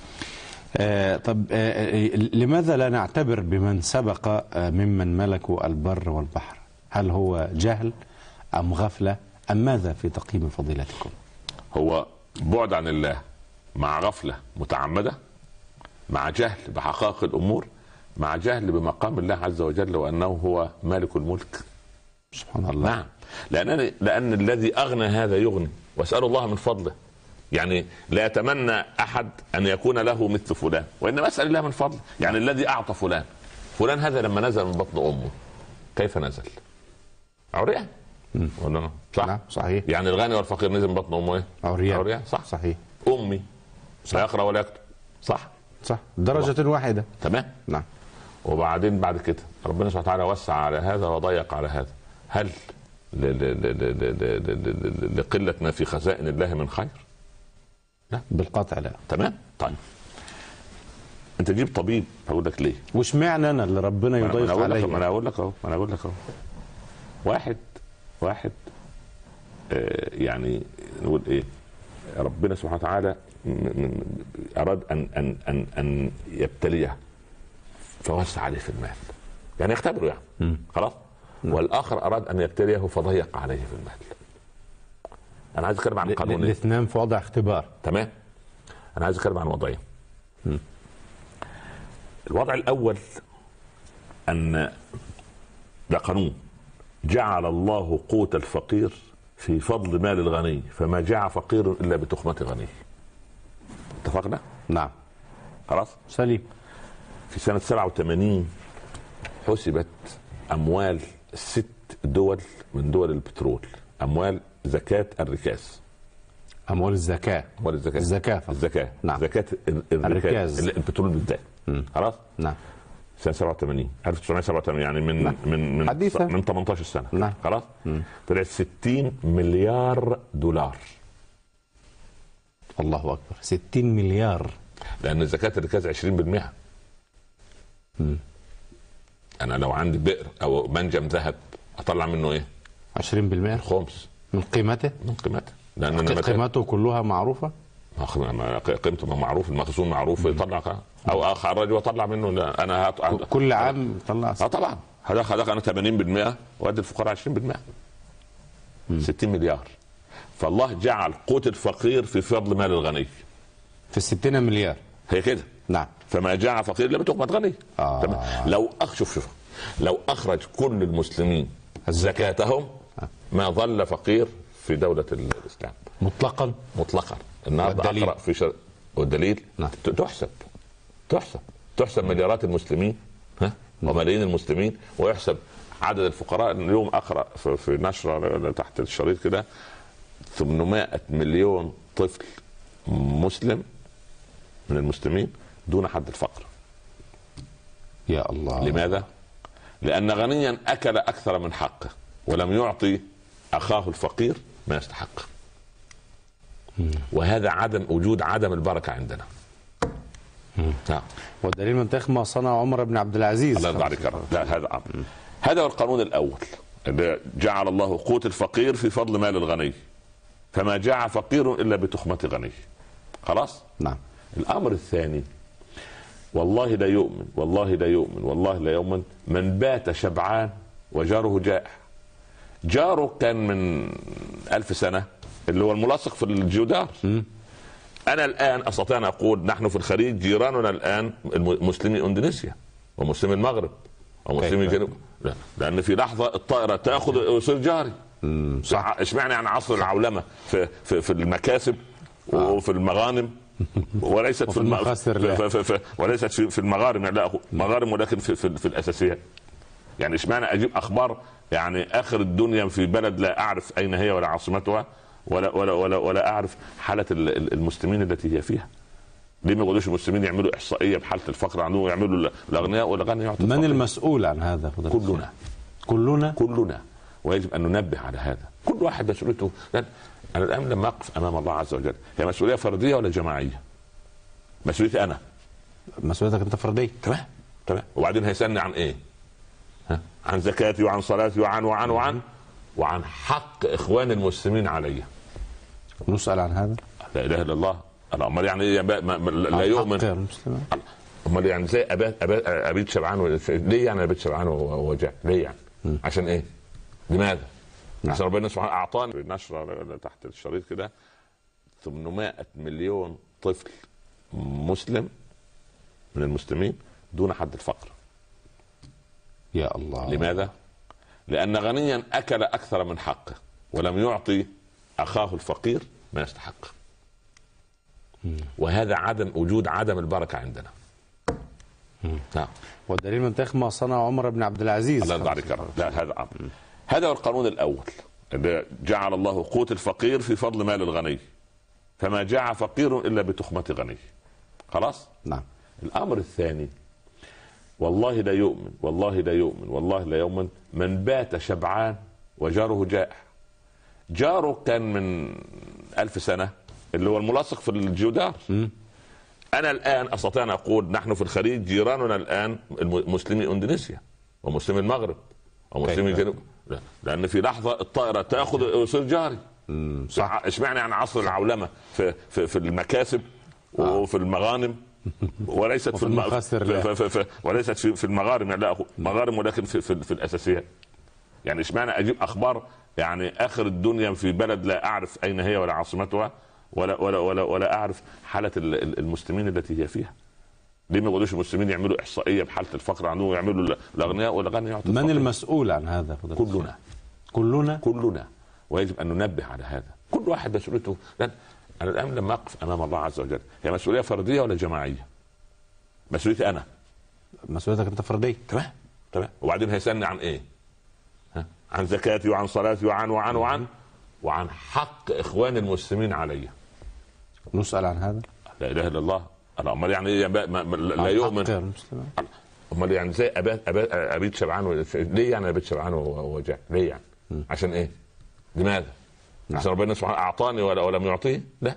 آه طب آه لماذا لا نعتبر بمن سبق آه ممن ملكوا البر والبحر؟ هل هو جهل أم غفلة أم ماذا في تقييم فضيلتكم؟ هو بعد عن الله مع غفلة متعمدة، مع جهل بحقائق الأمور، مع جهل بمقام الله عز وجل وأنه هو مالك الملك. سبحان الله. نعم. لأن لأن الذي أغنى هذا يغني، وأسأل الله من فضله. يعني لا يتمنى أحد أن يكون له مثل فلان، وإنما أسأل الله من فضله. يعني الذي أعطى فلان، فلان هذا لما نزل من بطن أمه كيف نزل؟ عريان. ولا صح؟ نعم صحيح. يعني الغني والفقير نزل من بطن أمه إيه؟ عريان. عريان. صح صحيح. أمي لا يقرأ ولا يكتب. صح صح درجة واحدة. تمام. نعم. وبعدين بعد كده ربنا سبحانه وتعالى وسع على هذا وضيق على هذا. هل ل ل ل ل ل لقلة ما في خزائن الله من خير؟ لا بالقطع لا. تمام. طيب انت جيب طبيب، هقول لك ليه. وش معنى انا اللي ربنا يضيف عليه؟ ما انا اقول لك اهو ما انا اقول لك اهو واحد واحد آه يعني نقول ايه، ربنا سبحانه وتعالى اراد ان ان ان ان يبتليه فوسع عليه في المال، يعني يختبره يعني. خلاص. والاخر اراد ان يبتليه فضيق عليه في المال. انا عايز اتكلم عن قانون الاثنين في وضع اختبار. تمام. انا عايز اتكلم عن وضعين. الوضع الاول ان ده قانون جعل الله قوت الفقير في فضل مال الغني، فما جاع فقير الا بتخمة غني. اتفقنا؟ نعم. خلاص سليم. في سنة سبعة وثمانين حسبت اموال ست دول من دول البترول، اموال زكاة الركاز. اموال الزكاة. اموال الزكاة. الزكاة. الزكاة. نعم. زكاة الركاز. البترول بالذات. خلاص؟ نعم. سنة سبعة وثمانين ألف وتسعمائة وسبعة وثمانين يعني من نعم. من من حديثة. من ثمانية عشر سنة. نعم. خلاص؟ طلعت ستين مليار دولار. الله اكبر. ستين مليار. لأن زكاة الركاز عشرين بالمئة. امم أنا لو عندي بئر أو منجم ذهب أطلع منه إيه؟ عشرين بالمئة. الخمس من قيمته. من قيمته. لأن قيمته كلها معروفة. قيمته معروف، المخزون معروف، يطلع او اخرج واطلع منه. لا انا هط... كل عام طلع. اه طبعا. هذا هذا انا ثمانين بالمئة وادي الفقراء عشرين بالمئة. ستين مليار. فالله جعل قوت الفقير في فضل مال الغني. في ستين مليار. هي كده. نعم. فما جاع فقير الا بتخمة غني. آه. تمام. لو اخشف شوف لو اخرج كل المسلمين زكاتهم ما ظل فقير في دولة الاسلام مطلقا. مطلقا. النهارده اقرا في شر... والدليل نعم. تحسب تحسب تحسب مليارات المسلمين ها وملايين المسلمين، ويحسب عدد الفقراء. اليوم اقرا في نشره تحت الشريط كده ثمانمائة مليون طفل مسلم من المسلمين دون حد الفقر. يا الله. لماذا؟ لان غنيا اكل اكثر من حقه ولم يعطي اخاه الفقير ما يستحق. وهذا عدم وجود عدم البركه عندنا. نعم. والدليل منطق ما صنع عمر بن عبد العزيز. الله يرضى عليك. لا هذا عم. هذا هو القانون الاول اللي جعل الله قوت الفقير في فضل مال الغني، فما جاع فقير الا بتخمة غني. خلاص؟ نعم. الامر الثاني، والله لا يؤمن والله لا يؤمن والله لا يؤمن من بات شبعان وجاره جائع. جاره كان من ألف سنة اللي هو الملاصق في الجدار. م. أنا الآن أستطيع أن أقول نحن في الخليج جيراننا الآن مسلمي إندونيسيا ومسلمي المغرب ومسلمي الجنوب. لا. لأن في لحظة الطائرة تأخذ ويصير جاري. صح. اشمعنى يعني عصر العولمة في في في المكاسب وفي المغانم وليست في المخاسر وليست في المغارم، لا مغارم ولكن في, في, في الاساسيات. يعني اشمعنى اجيب اخبار يعني اخر الدنيا في بلد لا اعرف اين هي ولا عاصمتها ولا ولا ولا, ولا اعرف حاله المسلمين التي هي فيها؟ ليه ما يقولوش المسلمين يعملوا احصائيه بحاله الفقر عندهم ويعملوا الاغنياء والغني؟ من المسؤول عن هذا؟ كلنا كلنا كلنا ويجب ان ننبه على هذا. كل واحد مسؤوليته. انا الان لما اقف امام الله عز وجل هي مسؤوليه فرديه ولا جماعيه؟ مسؤوليتي انا. مسؤوليتك انت فرديه. تمام تمام. وبعدين هيسالني عن ايه؟ ها؟ عن زكاتي وعن صلاتي وعن وعن وعن وعن حق اخوان المسلمين علي. نسال عن هذا؟ لا اله الا الله. امال يعني ايه لا يؤمن؟ امال يعني زي ابات ابيت شبعان و... ليه يعني ابيت شبعان ووجع؟ ليه يعني؟ م. عشان ايه؟ لماذا؟ نعم. عشان ربنا سبحانه اعطاني نشره تحت الشريط كده ثمانمائة مليون طفل مسلم من المسلمين دون حد الفقر. يا الله. لماذا؟ لان غنيا اكل اكثر من حقه ولم يعطي اخاه الفقير ما يستحق. وهذا عدم وجود عدم البركه عندنا. نعم. والدليل من تاريخ ما صنع عمر بن عبد العزيز. الله يرضى عليك. لا هذا عمر. هذا هو القانون الاول اللي جعل الله قوت الفقير في فضل مال الغني، فما جاع فقير الا بتخمه غني. خلاص؟ نعم. الامر الثاني، والله لا يؤمن والله لا يؤمن والله لا يؤمن من بات شبعان وجاره جائع. جاره كان من ألف سنة اللي هو الملاصق في الجدار. م. أنا الآن أستطيع أن أقول نحن في الخليج جيراننا الآن مسلمي إندونيسيا ومسلمي المغرب ومسلمي الجنوب، لأن في لحظة الطائرة تأخذ ويصير جاري. صح. اشمعنى عن عصر العولمة في في, في المكاسب آه. وفي المغانم وليست في المخاسر في في في وليست في, في المغارم، لا مغارم ولكن في, في, في الأساسيات. يعني اشمعنى أجيب أخبار يعني آخر الدنيا في بلد لا أعرف أين هي ولا عاصمتها ولا ولا ولا ولا اعرف حاله المسلمين التي هي فيها؟ ليه ما يقولوش المسلمين يعملوا احصائيه بحاله الفقر عندهم ويعملوا الاغنياء والغني يعطوا؟ من المسؤول عن هذا؟ كلنا كلنا كلنا ويجب ان ننبه على هذا. كل واحد مسؤوليته. لأن انا الان لما اقف امام الله عز وجل هي مسؤوليه فرديه ولا جماعيه؟ مسؤوليتي انا. مسؤوليتك انت فرديه. تمام تمام. وبعدين هيسالني عن ايه؟ ها؟ عن زكاتي وعن صلاتي وعن وعن وعن وعن حق اخوان المسلمين علي. نسأل عن هذا؟ لا اله الا الله. امال يعني ايه لا يؤمن؟ امال يعني زي ابات ابيت شبعان و... ليه يعني ابيت شبعان ووجع؟ ليه يعني؟ م. عشان ايه؟ لماذا؟ نعم. عشان ربنا سبحانه اعطاني ولا ولم يعطيه؟ لا.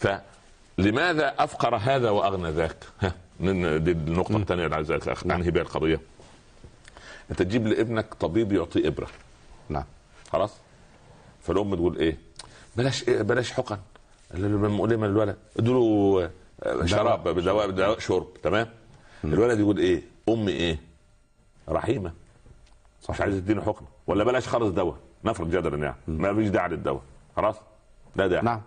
فلماذا افقر هذا واغنى ذاك؟ ها دي النقطه الثانيه اللي عايز انهي بها القضيه. انت تجيب لابنك طبيب يعطيه ابره. نعم. خلاص. فالام تقول ايه؟ بلاش إيه بلاش حقن لما الولد ادوا شراب بدواء بدواء شرب. تمام. م. الولد يقول ايه؟ امي ايه؟ رحيمه صح. مش عايز تديني حقن. ولا بلاش خالص دواء، نفرض جدلا يعني م. ما فيش داعي للدواء. خلاص لا داعي. نعم.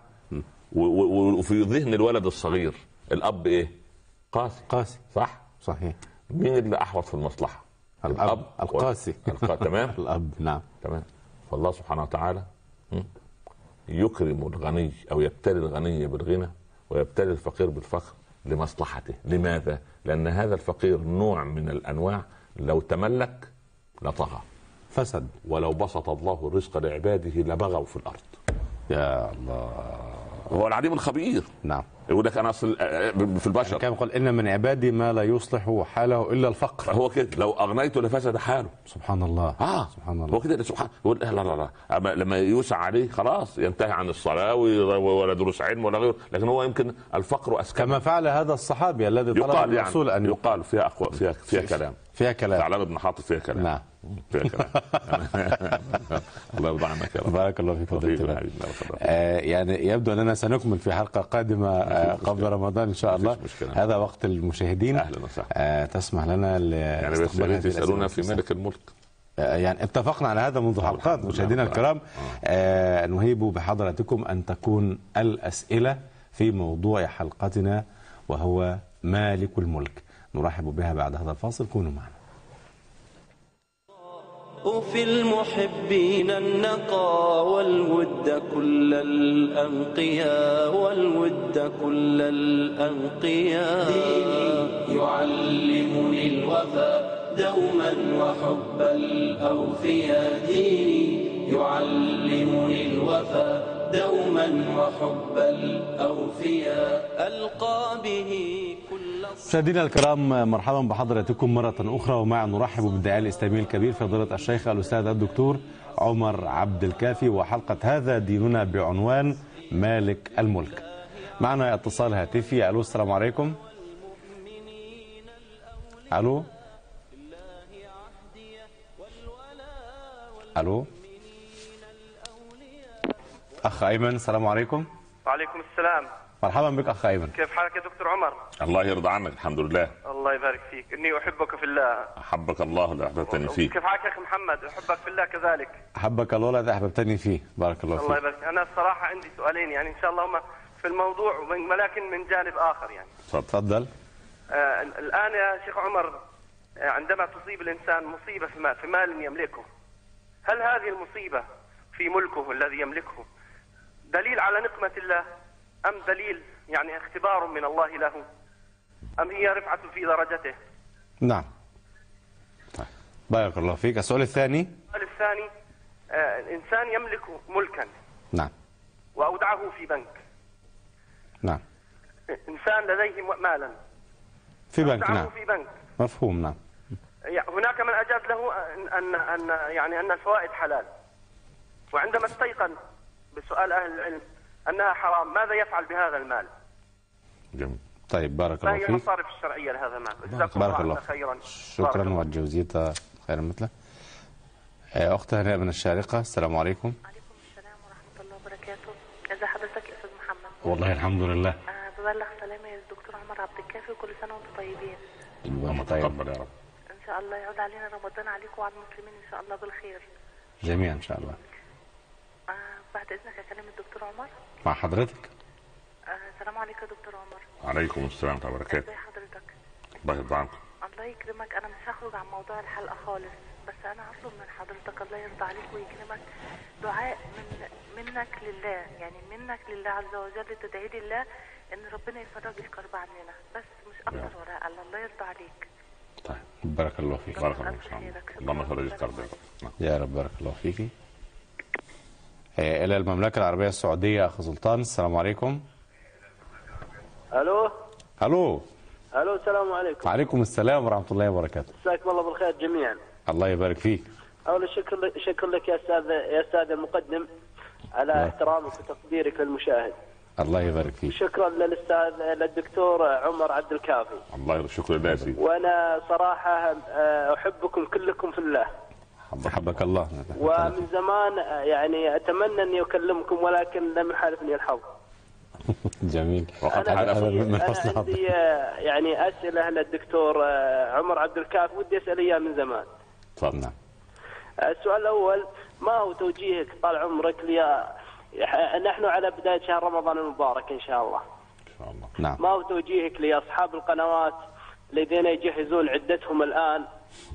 وفي ذهن الولد الصغير الاب ايه؟ قاسي. قاسي صح. صحيح. مين اللي احوط في المصلحه؟ الاب, الأب القاسي. الق... تمام. الاب. نعم. تمام. فالله سبحانه وتعالى يكرم الغني او يبتلي الغني بالغنى ويبتلي الفقير بالفقر لمصلحته. لماذا؟ لان هذا الفقير نوع من الانواع لو تملك لطغى، فسد. ولو بسط الله الرزق لعباده لبغوا في الارض. يا الله. هو العليم الخبير. نعم. يقول لك انا اصل في البشر كما قال ان من عبادي ما لا يصلح حاله الا الفقر. هو كده لو اغنيته لفسد حاله. سبحان الله. اه سبحان الله. هو كده سبحان. يقول لا لا لا لما يوسع عليه خلاص ينتهي عن الصلاه ولا دروس علم ولا غيره. لكن هو يمكن الفقر اسكن كما فعل هذا الصحابي الذي طلب الرسول يعني ان يقال فيها أقوى فيها فيها كلام فيها كلام ثعلبة بن حاطب فيها كلام. نعم. فيها كلام. الله يرضى عنك يا رب. بارك الله فيك فضيلة. آه يعني يبدو اننا سنكمل في حلقه قادمه آه قبل رمضان ان شاء الله. هذا وقت المشاهدين. اهلا وسهلا. آه تسمح لنا يعني بس يسالونا في ملك الملك. آه يعني اتفقنا على هذا منذ حلقات. مشاهدينا الكرام آه نهيب بحضرتكم ان تكون الاسئله في موضوع حلقتنا وهو مالك الملك. نرحب بها بعد هذا الفاصل. كونوا معنا. وفي المحبين النقى والود كل الأنقياء والود كل الأنقياء. ديني يعلمني الوفاء دوما وحب الأوفياء. ديني يعلمني الوفاء دوما وحب الأوفياء. ألقى به كل. مشاهدينا الكرام، مرحبا بحضراتكم مرة أخرى، ومع نرحب بالداعية الإسلامي الكبير فضيلة الشيخ الأستاذ الدكتور عمر عبد الكافي، وحلقة هذا ديننا بعنوان مالك الملك. معنا اتصال هاتفي. ألو، السلام عليكم. ألو ألو أخ أيمن، السلام عليكم. وعليكم السلام. مرحبا بك أخ أيمن. كيف حالك يا دكتور عمر؟ الله يرضى عنك. الحمد لله. الله يبارك فيك. إني أحبك في الله. أحبك الله اللي أحببتني فيه. كيف حالك يا أخي محمد؟ أحبك في الله كذلك. أحبك الله الذي أحببتني فيه. بارك الله فيك. الله يبارك. أنا الصراحة عندي سؤالين، يعني إن شاء الله هم في الموضوع ولكن من جانب آخر. يعني تفضل. آه الآن يا شيخ عمر، آه عندما تصيب الإنسان مصيبة في مال, في مال يملكه، هل هذه المصيبة في ملكه الذي يملكه دليل على نقمة الله، أم دليل يعني اختبار من الله له، أم هي رفعة في درجته؟ نعم. طيب. بارك الله فيك. السؤال الثاني. السؤال الثاني، آه الإنسان يملك ملكا. نعم. وأودعه في بنك. نعم. إنسان لديه مالا في بنك. نعم. في بنك. مفهوم. نعم. هناك من أجاز له أن أن يعني أن الفوائد حلال، وعندما استيقن بسؤال أهل العلم أنها حرام، ماذا يفعل بهذا المال؟ جميل. طيب، بارك الله فيك. ما هي فيك. المصارف الشرعية لهذا المال؟ بارك الله خيرا. شكرا وجزيت خيرا مثله. أخت هناء من الشارقة، السلام عليكم. وعليكم السلام ورحمة الله وبركاته. ازي حضرتك يا أستاذ محمد؟ والله الحمد لله. أه ببلغ سلامي للدكتور عمر عبد الكافي، وكل سنة وأنتم طيبين. اللهم تقبل يا رب. إن شاء الله يعود علينا رمضان عليكم وعلى المسلمين إن شاء الله بالخير. جميعا إن شاء الله. أه بعد إذنك أكلم الدكتور عمر. مع حضرتك. أه السلام عليكم يا دكتور عمر. وعليكم السلام ورحمة الله وبركاته. ازي حضرتك؟ الله يرضى عنك. الله يكرمك. أنا مش هخرج عن موضوع الحلقة خالص، بس أنا هطلب من حضرتك الله يرضى عليك ويكرمك دعاء من منك لله، يعني منك لله عز وجل، تدعي لله إن ربنا يفرج الكرب عننا، بس مش أكتر ولا أقل. الله يرضى عليك. طيب، بارك الله فيك. بارك الله فيك. اللهم فرج الكرب يا رب. يا رب. بارك الله فيك. إلى المملكة العربية السعودية أخ سلطان، السلام عليكم. الو الو الو السلام عليكم. وعليكم السلام ورحمة الله وبركاته. مساكم الله بالخير جميعا. الله يبارك فيك. اولا شكر لك شكر لك يا استاذ يا استاذ المقدم على الله. احترامك وتقديرك للمشاهد. الله يبارك فيك. شكرا للاستاذ للدكتور عمر عبد الكافي. الله يرضى. شكرا لله يا سيدي. وانا صراحه احبكم كلكم في الله. حبك الله. ومن زمان يعني اتمنى اني اكلمكم ولكن لم يحالفني الحظ. جميل. وقد أنا, حدث من أنا حسن عندي حظك. يعني اسئله للدكتور عمر عبد الكافي ودي اسال اياه من زمان. تفضل. نعم. السؤال الأول، ما هو توجيهك طال عمرك لي، نحن على بداية شهر رمضان المبارك إن شاء الله، إن شاء الله. نعم. ما هو توجيهك لأصحاب القنوات الذين يجهزون عدتهم الآن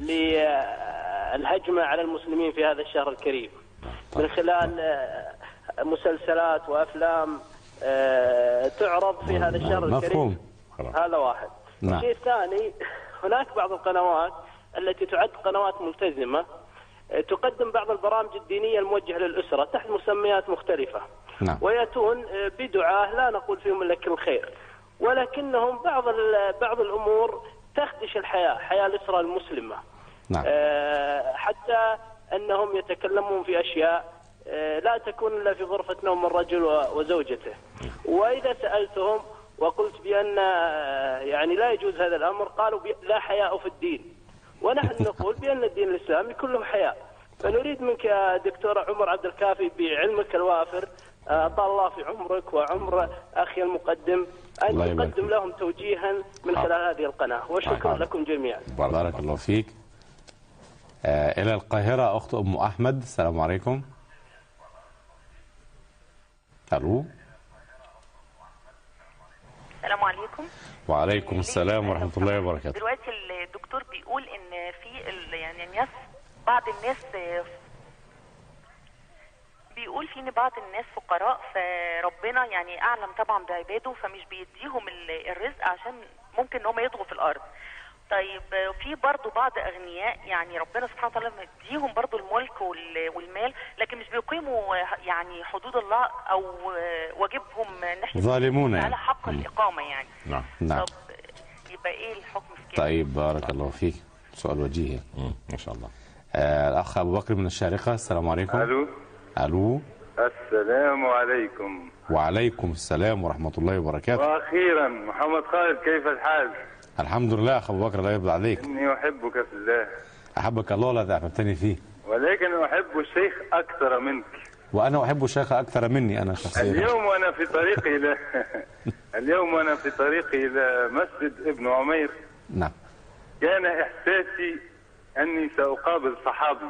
للهجمة على المسلمين في هذا الشهر الكريم من خلال مسلسلات وأفلام تعرض في هذا الشهر الكريم؟ مفهوم. هذا واحد. نعم. الشيء الثاني، هناك بعض القنوات التي تعد قنوات ملتزمة تقدم بعض البرامج الدينية الموجهة للأسرة تحت مسميات مختلفة. نعم. ويأتون بدعاة لا نقول فيهم إلا كل خير، ولكنهم بعض بعض الأمور تخدش الحياة، حياة الأسرة المسلمة. نعم. حتى أنهم يتكلمون في أشياء لا تكون إلا في غرفة نوم الرجل وزوجته. وإذا سألتهم وقلت بأن يعني لا يجوز هذا الأمر، قالوا لا حياء في الدين، ونحن نقول بأن الدين الإسلامي كله حياء. فنريد منك يا دكتور عمر عبد الكافي بعلمك الوافر، أطال الله في عمرك وعمر أخي المقدم، أن تقدم لهم توجيها من خلال هذه القناة، وشكرا لكم جميعا. بارك الله فيك. آه إلى القاهرة أخت أم أحمد، السلام عليكم. ألو. السلام عليكم. وعليكم السلام ورحمة الله وبركاته. دلوقتي الدكتور بيقول ان في يعني الناس بعض الناس بيقول في ان بعض الناس فقراء، فربنا يعني اعلم طبعا بعباده، فمش بيديهم الرزق عشان ممكن ان هم يطغوا في الارض. طيب في برضو بعض اغنياء يعني ربنا سبحانه وتعالى مديهم برضو الملك والمال، لكن مش بيقيموا يعني حدود الله او واجبهم ناحيه ظالمون يعني على حق الاقامه يعني. نعم نعم. طب يبقى ايه الحكم في كده؟ طيب بارك الله فيك، سؤال وجيه. مم. ما شاء الله. آه الاخ ابو بكر من الشارقه، السلام عليكم. الو. الو. السلام عليكم. وعليكم السلام ورحمه الله وبركاته. واخيرا محمد خالد، كيف الحال؟ الحمد لله اخ ابو بكر، الله يرضى عليك. اني احبك في الله. احبك الله لا احببتني فيه. ولكن احب الشيخ اكثر منك. وانا احب الشيخ اكثر مني انا شخصيا. اليوم وانا في طريقي الى اليوم وانا في طريقي الى مسجد ابن عمير، نعم، كان احساسي اني ساقابل صحابي.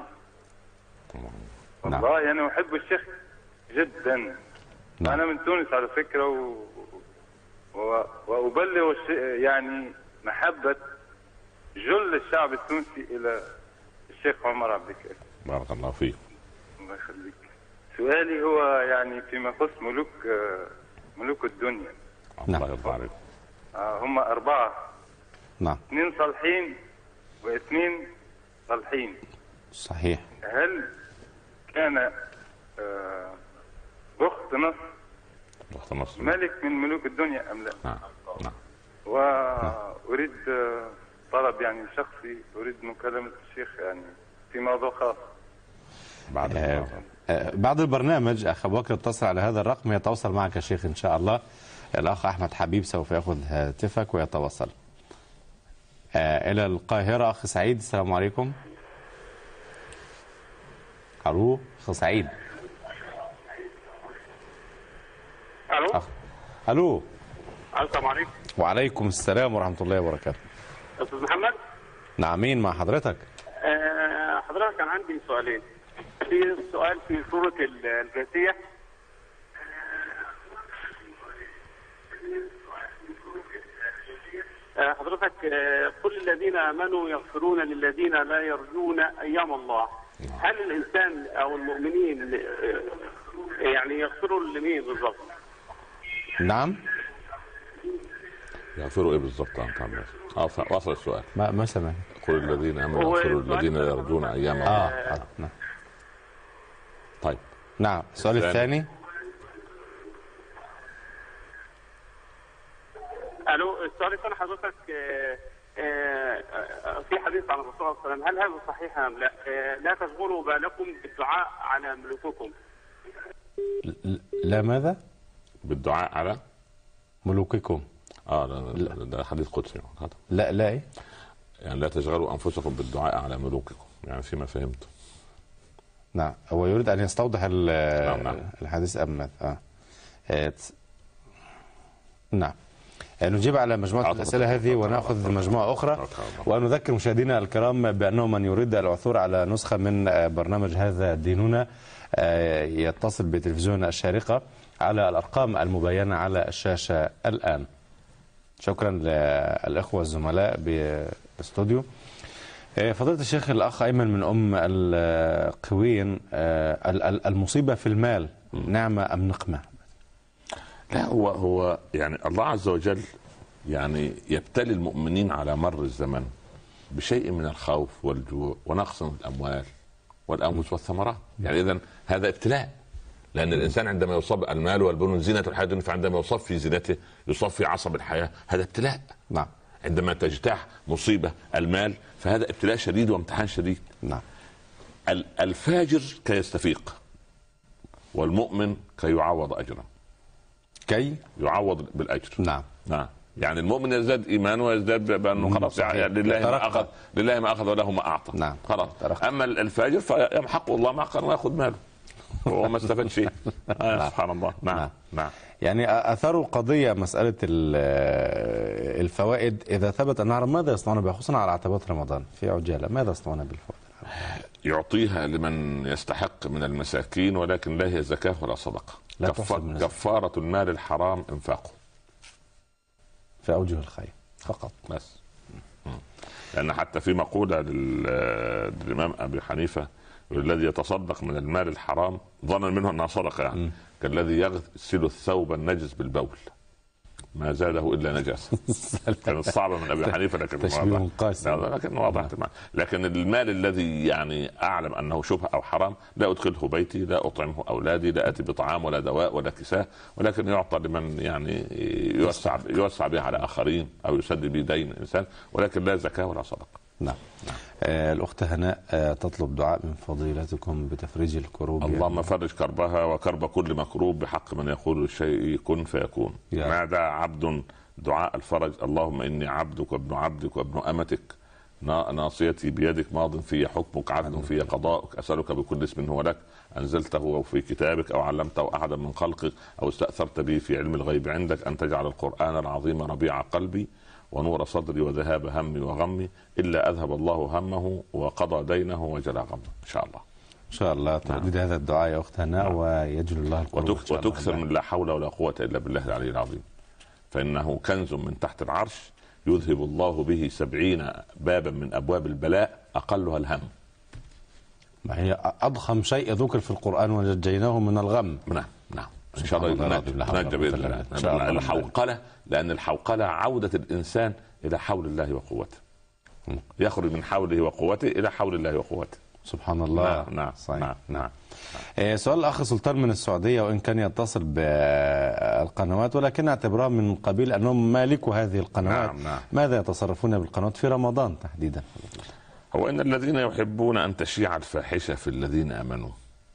نعم. والله انا احب الشيخ جدا. نعم. انا من تونس على فكره و... و... وابلغ الش... يعني محبه جل الشعب التونسي الى الشيخ عمر عبد الكافي. بارك الله فيك. الله يخليك. سؤالي هو يعني فيما يخص ملوك ملوك الدنيا. الله يرضى عليك. هم أربعة. نعم. اثنين صالحين واثنين صالحين. صحيح. هل كان بخت نصر بخت نصر ملك من ملوك الدنيا أم لا؟ نعم نعم. وأريد طلب يعني شخصي، أريد مكالمة الشيخ يعني في موضوع خاص. بعد آه آه بعد البرنامج اخ ابو بكر اتصل على هذا الرقم، يتواصل معك يا شيخ ان شاء الله. الاخ احمد حبيب سوف ياخذ هاتفك ويتواصل. آه الى القاهره اخ سعيد، السلام عليكم. الو اخ سعيد. الو. أخ. الو. السلام عليكم. وعليكم السلام ورحمه الله وبركاته. استاذ محمد. نعم، مين مع حضرتك؟ أه حضرتك كان عندي سؤالين. في سؤال في سوره الجاثيه، أه حضرتك أه قل الذين امنوا يغفرون للذين لا يرجون ايام الله. هل الانسان او المؤمنين أه يعني يغفروا لمين بالضبط؟ نعم. يغفروا ايه بالضبط؟ اه وصل السؤال. ما ما سمع. قل الذين امنوا يغفروا للذين لا يرجون ايام الله. اه, آه. نعم. طيب. نعم، السؤال الثاني. الو. السؤال الثاني حضرتك آه آه في حديث عن الرسول صلى الله عليه وسلم، هل هذا صحيح ام لا؟ آه لا تشغلوا بالكم بالدعاء على ملوككم. لا ماذا؟ بالدعاء على ملوككم. اه لا لا ده حديث قدسي. لا لا ايه؟ يعني لا تشغلوا انفسكم بالدعاء على ملوككم، يعني فيما فهمت. نعم، هو يريد ان يستوضح نعم نعم. الحديث ام اه, آه. نعم. نجيب على مجموعة الأسئلة هذه ونأخذ مجموعة أخرى، ونذكر مشاهدينا الكرام بأنه من يريد العثور على نسخة من برنامج هذا ديننا يتصل بتلفزيون الشارقة على الأرقام المبينة على الشاشة الآن. شكرا للإخوة الزملاء بالاستوديو. فضيلة الشيخ الأخ أيمن من أم القوين، المصيبة في المال نعمة أم نقمة؟ لا، هو هو يعني الله عز وجل يعني يبتلي المؤمنين على مر الزمن بشيء من الخوف والجوع ونقص من الأموال والأنفس والثمرات. يعني إذن هذا ابتلاء، لأن الإنسان عندما يصاب المال والبنون زينة الحياة الدنيا، فعندما يصاب في زينته يصاب في عصب الحياة، هذا ابتلاء. نعم. عندما تجتاح مصيبة المال فهذا ابتلاء شديد وامتحان شديد. نعم. الفاجر كي يستفيق، والمؤمن كي يعوض أجره. كي يعوض بالأجر. نعم. نعم. يعني المؤمن يزداد إيمانه ويزداد بأنه خلاص يعني لله ما أخذ لله ما أخذ وله ما أعطى. نعم. خلاص. أما الفاجر فيمحق الله معقا ويأخذ ماله وهو ما استفاد شيء. آه سبحان الله. نعم. نعم. نعم. يعني أثاروا القضية مسألة الفوائد إذا ثبت أنها ماذا يصنعون بها، خصوصا على اعتبارات رمضان في عجالة، ماذا يصنعون بالفوائد؟ يعطيها لمن يستحق من المساكين، ولكن لا هي زكاة ولا صدقة. لا كفارة, كفارة المال الحرام انفاقه في أوجه الخير فقط. بس. لان حتى في مقوله للامام ابي حنيفه الذي يتصدق من المال الحرام ظنا منه انها صدقه يعني كالذي يغسل الثوب النجس بالبول ما زاده الا نجاسه. كانت صعبه من ابي حنيفه لكن تشبيه قاسي لكن واضح. لكن المال الذي يعني اعلم انه شبهه او حرام لا ادخله بيتي، لا اطعمه اولادي، لا اتي بطعام ولا دواء ولا كساء، ولكن يعطى لمن يعني يوسع يوسع به على اخرين او يسد به دين انسان، ولكن لا زكاه ولا صدقه. نعم. آه الأخت هناء آه تطلب دعاء من فضيلتكم بتفريج الكروب. اللهم يعني. فرج كربها وكرب كل مكروب بحق من يقول الشيء كن فيكون. ما دعا عبد دعاء الفرج اللهم إني عبدك وابن عبدك وابن أمتك ناصيتي بيدك ماض في حكمك عدل في قضاءك أسألك بكل اسم هو لك أنزلته أو في كتابك أو علمته أحدا من خلقك أو استأثرت به في علم الغيب عندك أن تجعل القرآن العظيم ربيع قلبي ونور صدري وذهاب همي وغمي إلا أذهب الله همه وقضى دينه وجلى غمه إن شاء الله. إن شاء الله تردد نعم. هذا الدعاء يا أخت هناء نعم. ويجل الله الكروب وتك... وتكثر من لا حول ولا قوة إلا بالله العلي العظيم، فإنه كنز من تحت العرش يذهب الله به سبعين بابا من أبواب البلاء أقلها الهم. ما هي أضخم شيء ذكر في القرآن ونجيناه من الغم. نعم نعم إن شاء الله ننجى بإذن الله. الحوقلة لأن الحوقلة عودة الإنسان إلى حول الله وقوته، يخرج من حوله وقوته إلى حول الله وقوته. سبحان الله. نعم نعم صحيح. نعم, نعم. نعم. سؤال الأخ سلطان من السعودية، وإن كان يتصل بالقنوات ولكن اعتبرها من قبيل أنهم مالكوا هذه القنوات. نعم نعم. ماذا يتصرفون بالقنوات في رمضان تحديدا؟ هو إن الذين يحبون أن تشيع الفاحشة في الذين آمنوا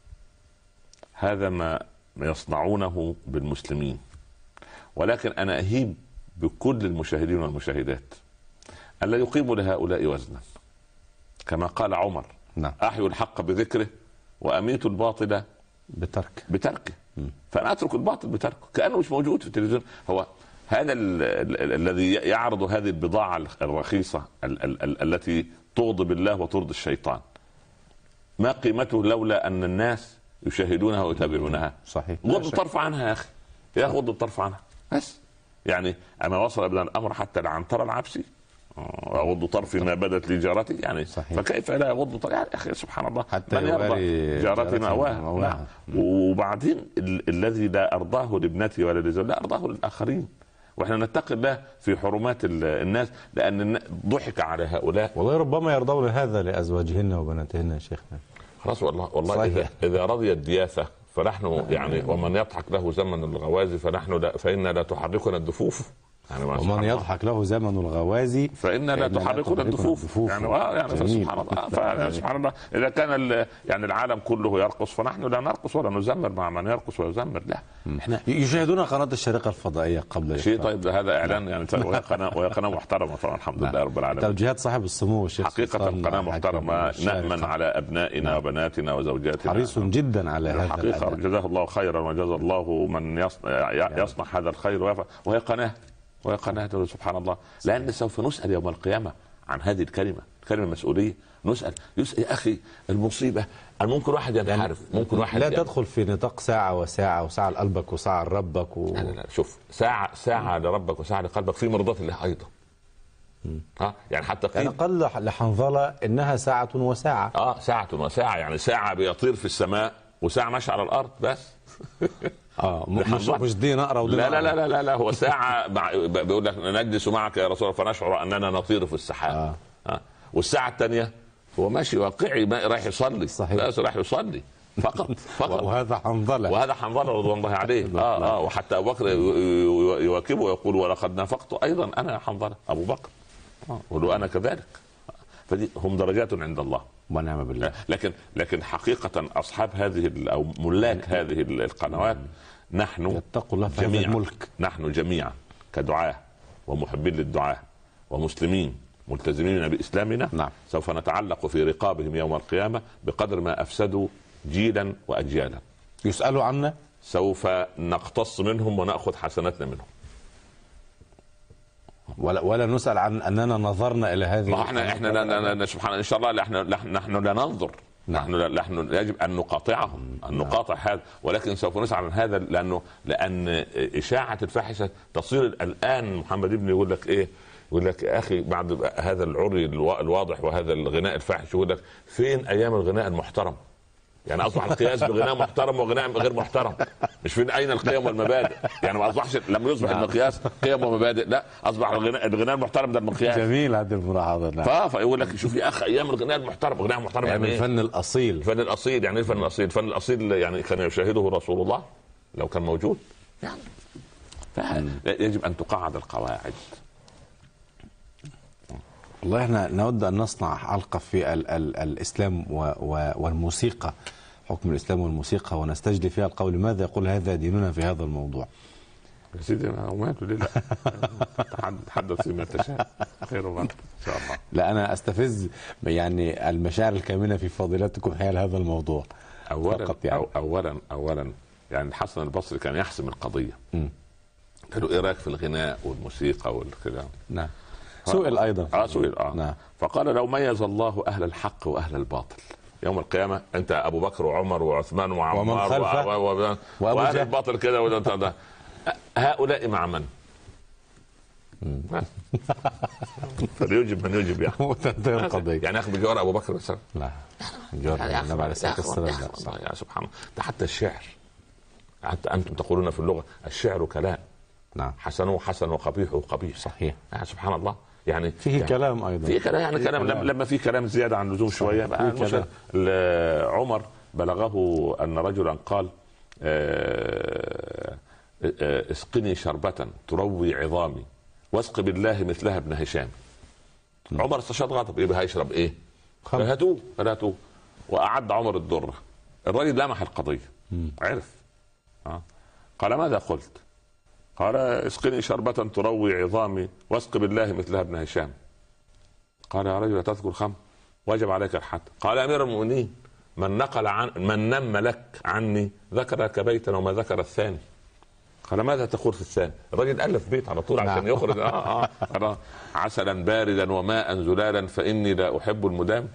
هذا ما يصنعونه بالمسلمين، ولكن أنا أهيب بكل المشاهدين والمشاهدات ألا يقيموا لهؤلاء وزنا، كما قال عمر نعم. أحيوا الحق بذكره وأميتوا الباطل بترك بتركه. فأنا أترك الباطل بتركه كأنه مش موجود في التلفزيون. هو هذا الذي يعرض هذه البضاعة الرخيصة ال ال ال التي تغضب الله وترضي الشيطان، ما قيمته لولا أن الناس يشاهدونها ويتابعونها؟ صحيح. غض الطرف عنها يا أخي، يا غض الطرف عنها بس. يعني أما وصل بنا الأمر حتى لعنتر العبسي أغض طرفي ما بدت لي جارتي يعني صحيح. فكيف لا يغض طرفي يعني أخي سبحان الله حتى من يرضى جارتي مأواها نعم. وبعدين ال الذي لا أرضاه لابنتي ولا لزوجي لا أرضاه للآخرين، واحنا نتقي الله في حرمات الناس لأن ضحك على هؤلاء. والله ربما يرضون هذا لأزواجهن وبناتهن يا شيخنا. خلاص والله والله إذا, إذا رضي الدياثة فنحن يعني ومن يضحك له زمن الغوازي فنحن لا فإن لا تحركنا الدفوف يعني ومن يضحك له زمن الغوازي فإن لا تحركنا الدفوف يعني يعني سبحان الله. سبحان الله إذا كان يعني العالم كله يرقص فنحن لا نرقص ولا نزمر مع من يرقص ويزمر. لا احنا يشاهدون قناة الشريقة الفضائية قبل شيء. طيب هذا إعلان يعني وهي قناة وهي قناة محترمة طبعا الحمد لله رب العالمين. توجيهات صاحب السمو الشيخ حقيقة قناة محترمة نأمن على أبنائنا وبناتنا وزوجاتنا، حريص جدا على هذا الحقيقة. جزاه الله خيرا وجزا الله من يصنع, يصنع هذا الخير ويفعل. وهي قناة وهي قناة سبحان الله، لأن سوف نسأل يوم القيامة عن هذه الكلمة، كلمة مسؤولية. نسأل يسأل يا أخي المصيبة أن ممكن واحد ينحرف يعني ممكن واحد لا يعني تدخل في نطاق ساعة وساعة وساعة لقلبك وساعة لربك و... لا لا لا شوف ساعة ساعة لربك وساعة لقلبك في مرضات الله أيضا. ها يعني حتى يعني قل لحنظلة إنها ساعة وساعة. اه ساعة وساعة يعني ساعة بيطير في السماء وساعة ماشي على الأرض بس. اه مش مش دي نقرة ودي لا, لا لا لا لا لا هو ساعة بيقول لك نجلس معك يا رسول الله فنشعر أننا نطير في السحاب. آه. آه. والساعة الثانية هو ماشي واقعي رايح يصلي. صحيح. بس رايح يصلي فقط فقط. وهذا حنظلة وهذا حنظلة رضوان الله عليه. اه اه وحتى أبو بكر يواكبه ويقول ولقد نافقت أيضا أنا يا حنظلة أبو بكر آه. ولو أنا كذلك. فدي هم درجات عند الله ونعم بالله. لكن لكن حقيقة أصحاب هذه أو ملاك هذه القنوات نحن يتقوا الله في جميعا الملك. نحن جميعا كدعاة ومحبين للدعاة ومسلمين ملتزمين بإسلامنا نعم. سوف نتعلق في رقابهم يوم القيامة بقدر ما أفسدوا جيلا وأجيالا. يسألوا عنا سوف نقتص منهم ونأخذ حسناتنا منهم ولا ولا نسأل عن أننا نظرنا إلى هذه. ما احنا احنا لا لا لا سبحان إن شاء الله نحن نحن لا ننظر. نحن نحن يجب أن نقاطعهم أن نقاطع هذا، ولكن سوف نسعى عن هذا لأنه لأن إشاعة الفاحشة تصير الآن. محمد ابن يقول لك إيه يقول لك يا اخي بعد هذا العري الواضح وهذا الغناء الفاحش يقول لك فين ايام الغناء المحترم؟ يعني اصبح القياس بغناء محترم وغناء غير محترم، مش فين اين القيم والمبادئ؟ يعني ما اصبحش لم يصبح المقياس قيم ومبادئ، لا اصبح الغناء الغناء المحترم ده المقياس. جميل هذه الملاحظه. نعم. فيقول لك شوف يا اخي ايام الغناء المحترم، الغناء المحترم يعني يعني الفن الاصيل. الفن الاصيل يعني ايه الفن الاصيل؟ الفن الاصيل يعني كان يشاهده رسول الله لو كان موجود يعني. فيجب ان تقعد القواعد. والله احنا نود ان نصنع حلقه في ال ال الاسلام و و والموسيقى، حكم الاسلام والموسيقى، ونستجدي فيها القول ماذا يقول هذا ديننا في هذا الموضوع. يا سيدي انا وماته ليه لا؟ تحدث فيما تشاء خير وبركه ان شاء الله. لا انا استفز يعني المشاعر الكامنه في فضيلتكم حيال هذا الموضوع. اولا يعني. أو اولا اولا يعني الحسن البصري كان يحسم القضيه. م. قالوا ايه رايك في الغناء والموسيقى والكلام؟ نعم. سئل ايضا. اه سئل اه نعم. فقال لو ميز الله اهل الحق واهل الباطل يوم القيامه، انت ابو بكر وعمر وعثمان وعمار واهل الباطل كده، هؤلاء مع من؟ فليجب من يجب يعني. وتنتهي القضيه. يعني اخذ بجوار ابو بكر مثلا؟ لا جوار النبي عليه الصلاه والسلام. يا سبحان الله، ده حتى الشعر، حتى انتم تقولون في اللغه الشعر كلام. نعم. حسنه حسن وقبيحه قبيح. صحيح. يعني سبحان الله، يعني فيه يعني كلام ايضا. فيه كلام يعني كلام كلام. لما في كلام زياده عن اللزوم شويه بقى. عمر بلغه ان رجلا قال اسقني شربة تروي عظامي واسق بالله مثلها ابن هشام. م. عمر استشهد غضب، يبقى هيشرب ايه؟ هاتوه هاتوه. واعد عمر الدره. الراجل لمح القضيه. م. عرف. آه. قال ماذا قلت؟ قال اسقني شربة تروي عظامي واسق بالله مثلها ابن هشام. قال يا رجل تذكر خمر واجب عليك الحد. قال امير المؤمنين من نقل عن من نم لك عني ذكر لك بيتا وما ذكر الثاني. قال ماذا تقول في الثاني؟ الرجل ألف بيت على طول عشان يخرج. آه آه عسلا باردا وماء زلالا فإني لا أحب المدام.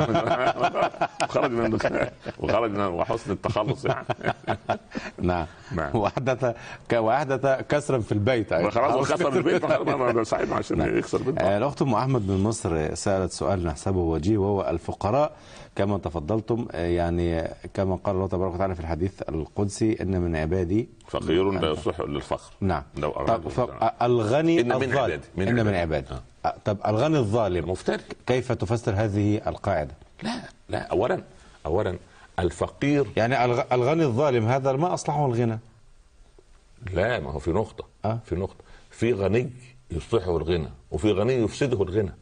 خرج من وخرج من وحسن التخلص يعني. نعم. وحدث وحدث كسرا في البيت. خلاص كسر في البيت صحيح عشان يكسر بيت. الأخت أم أحمد من مصر سألت سؤال نحسبه وجيه، وهو الفقراء كما تفضلتم يعني كما قال الله تبارك وتعالى في الحديث القدسي ان من عبادي فقير لا يصلح للفقر. نعم. طب الغني إن الظالم من ان من عبادي. آه. طب الغني الظالم مفتري، كيف تفسر هذه القاعده؟ لا لا اولا اولا الفقير يعني الغني الظالم هذا ما اصلحه الغنى. لا ما هو في نقطه أه؟ في نقطه في غني يصلحه الغنى وفي غني يفسده الغنى،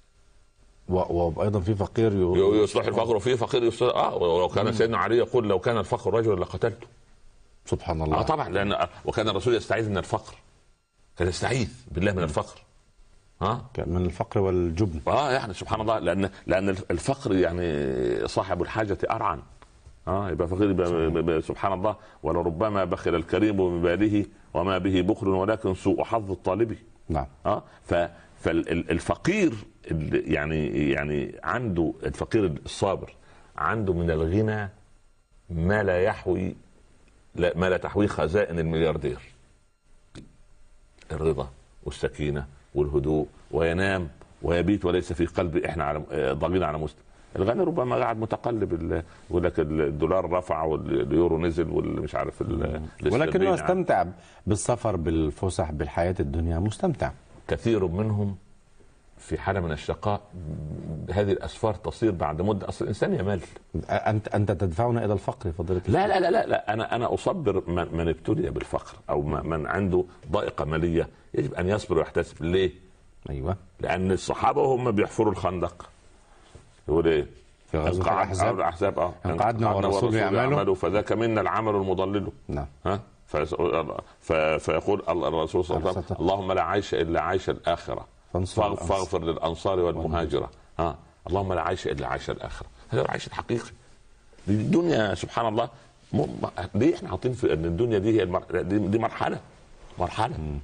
وايضا في فقير يصلح الفقر وفي فقير يصلح. اه ولو كان سيدنا علي يقول لو كان الفقر رجلا لقتلته. سبحان الله. اه طبعا، لان وكان الرسول يستعيذ من الفقر، كان يستعيذ بالله من الفقر. ها آه؟ من الفقر والجبن. اه يعني سبحان الله، لان لان الفقر يعني صاحب الحاجه ارعن. اه يبقى فقير يبقى سبحان الله. ولربما بخل الكريم بماله وما به بخل ولكن سوء حظ الطالب. نعم. اه ف فالفقير يعني يعني عنده الفقير الصابر عنده من الغنى ما لا يحوي لا ما لا تحويه خزائن الملياردير. الرضا والسكينه والهدوء، وينام ويبيت وليس في قلبه احنا على ضاغين على مسلم. الغني ربما قاعد متقلب، يقول لك الدولار رفع واليورو نزل والمش عارف، ولكنه يستمتع بالسفر بالفسح بالحياه الدنيا، مستمتع. كثير منهم في حالة من الشقاء هذه الأسفار تصير بعد مدة. أصل الإنسان يمل. أنت أنت تدفعنا إلى الفقر فضيلة. لا لا لا لا, لا. أنا أنا أصبر من, من ابتلي بالفقر أو من عنده ضائقة مالية يجب أن يصبر ويحتسب. ليه؟ أيوة. لأن الصحابة وهم بيحفروا الخندق يقول إيه؟ في غزوة الأحزاب. الأحزاب اه قعدنا والرسول يعمله فذاك منا العمل المضلل. نعم. ها فيقول الرسول صلى الله عليه وسلم اللهم لا عيش إلا عيش الآخرة فاغفر للأنصار والمهاجرة. ها اللهم لا عيش إلا عيش الآخرة. هذا العيش الحقيقي. الدنيا سبحان الله م... ليه احنا حاطين في ان الدنيا دي هي المر... دي, دي مرحلة مرحلة.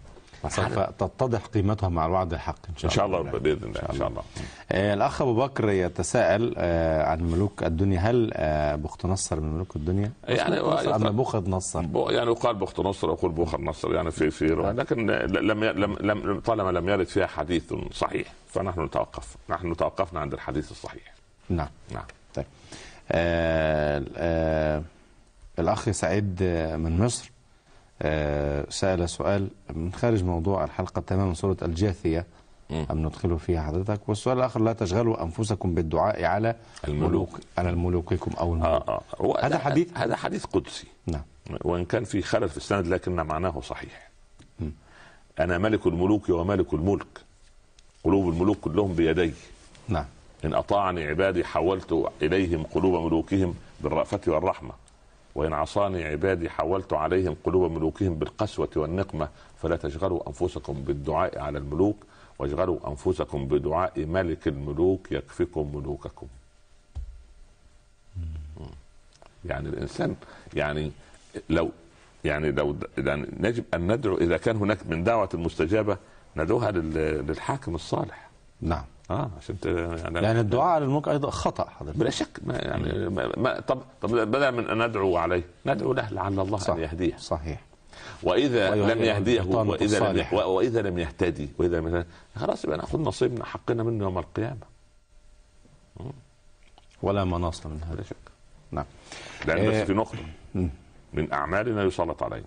سوف تتضح قيمتها مع الوعد الحق إن شاء, إن شاء الله, الله بإذن الله إن شاء الله. آه الأخ أبو بكر يتساءل آه عن ملوك الدنيا، هل آه بخت نصر من ملوك الدنيا؟ يعني أما بوخذ نصر يعني يقال بخت نصر ويقول بوخذ نصر يعني في في لكن لم لم لم طالما لم يرد فيها حديث صحيح فنحن نتوقف، نحن توقفنا عند الحديث الصحيح. نعم نعم. طيب آه آه الأخ سعيد من مصر آه سأل سؤال من خارج موضوع الحلقة تماما، سورة الجاثية أم ندخله فيها حضرتك؟ والسؤال الآخر: لا تشغلوا أنفسكم بالدعاء على الملوك على الملوككم أو الملوك. آه آه. هذا حديث هذا حديث قدسي. نعم. وإن كان في خلل في السند لكن معناه صحيح. م. أنا ملك الملوك ومالك الملك، قلوب الملوك كلهم بيدي. نعم. إن أطاعني عبادي حولت إليهم قلوب ملوكهم بالرأفة والرحمة، وإن عصاني عبادي حولت عليهم قلوب ملوكهم بالقسوة والنقمة، فلا تشغلوا أنفسكم بالدعاء على الملوك واشغلوا أنفسكم بدعاء ملك الملوك يكفيكم ملوككم. يعني الإنسان يعني لو يعني لو يعني نجب أن ندعو إذا كان هناك من دعوة المستجابة ندعوها للحاكم الصالح. نعم. اه عشان يعني لأن الدعاء على الملوك أيضا خطأ حضرتك. بلا شك. ما يعني ما طب طب بدل من أن ندعو عليه ندعو له لعل الله صح. أن يهديه. صحيح. وإذا لم يهديه وإذا لم وإذا لم يهتدي وإذا لم خلاص يبقى نأخذ نصيبنا حقنا منه يوم القيامة. ولا مناص من هذا. بلا شك. نعم. لأن بس في نقطة من أعمالنا يسلط علينا.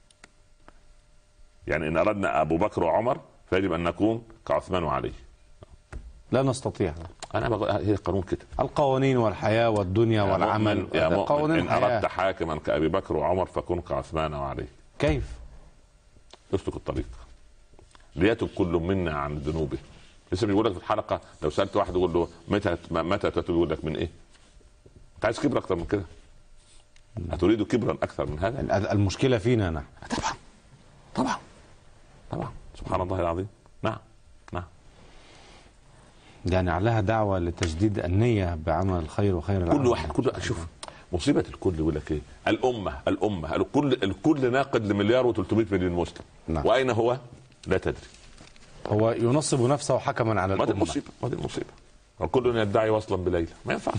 يعني إن أردنا أبو بكر وعمر فيجب أن نكون كعثمان وعلي. لا نستطيع. أنا بقول هي قانون كده. القوانين والحياة والدنيا والعمل. يا مؤمن إن أردت حاكما كأبي بكر وعمر فكن كعثمان وعلي. كيف؟ اسلك الطريق ليتب كل منا عن ذنوبه. لسه بيقول لك في الحلقة لو سألت واحد يقول له متى متى تتوب يقول لك من إيه؟ أنت عايز كبر أكثر من كده؟ أتريد كبرا أكثر من هذا؟ المشكلة فينا نحن. طبعا طبعا طبعا سبحان الله العظيم. نعم نعم. يعني عليها دعوة لتجديد النية بعمل الخير وخير العمل. كل واحد كل شوف مصيبة الكل يقول لك ايه؟ الأمة الأمة الكل الكل ناقد لمليار وثلاثمائة مليون مسلم. نعم. وأين هو؟ لا تدري. هو ينصب نفسه حكما على الأمة. هذه المصيبة هذه المصيبة. وكل يدعي وصلا بليلى ما ينفع.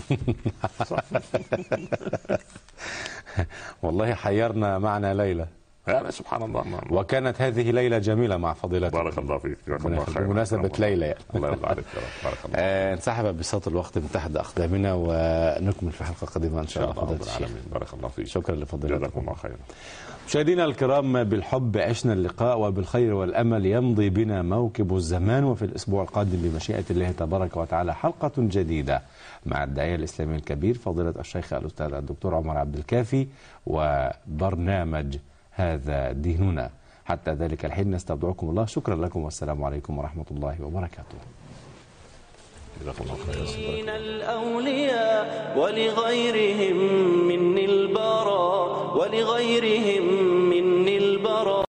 والله حيرنا معنا ليلى. يعني سبحان الله. وكانت هذه ليلة جميلة مع فضيلتك. بارك الله فيك. بمناسبة ليلى يعني. الله يرضى عليك. بارك الله. آه انسحب بساط الوقت من تحت أقدامنا ونكمل في حلقة قادمة إن شاء الله. فضيلة الشيخ. بارك الله فيك. شكرا لفضيلتك. جزاكم الله خيرا. مشاهدينا الكرام، بالحب عشنا اللقاء وبالخير والأمل يمضي بنا موكب الزمان، وفي الأسبوع القادم بمشيئة الله تبارك وتعالى حلقة جديدة مع الداعية الإسلامي الكبير فضيلة الشيخ الأستاذ الدكتور عمر عبد الكافي وبرنامج هذا ديننا. حتى ذلك الحين نستودعكم الله. شكرا لكم والسلام عليكم ورحمة الله وبركاته. من الأولياء ولغيرهم من البراء ولغيرهم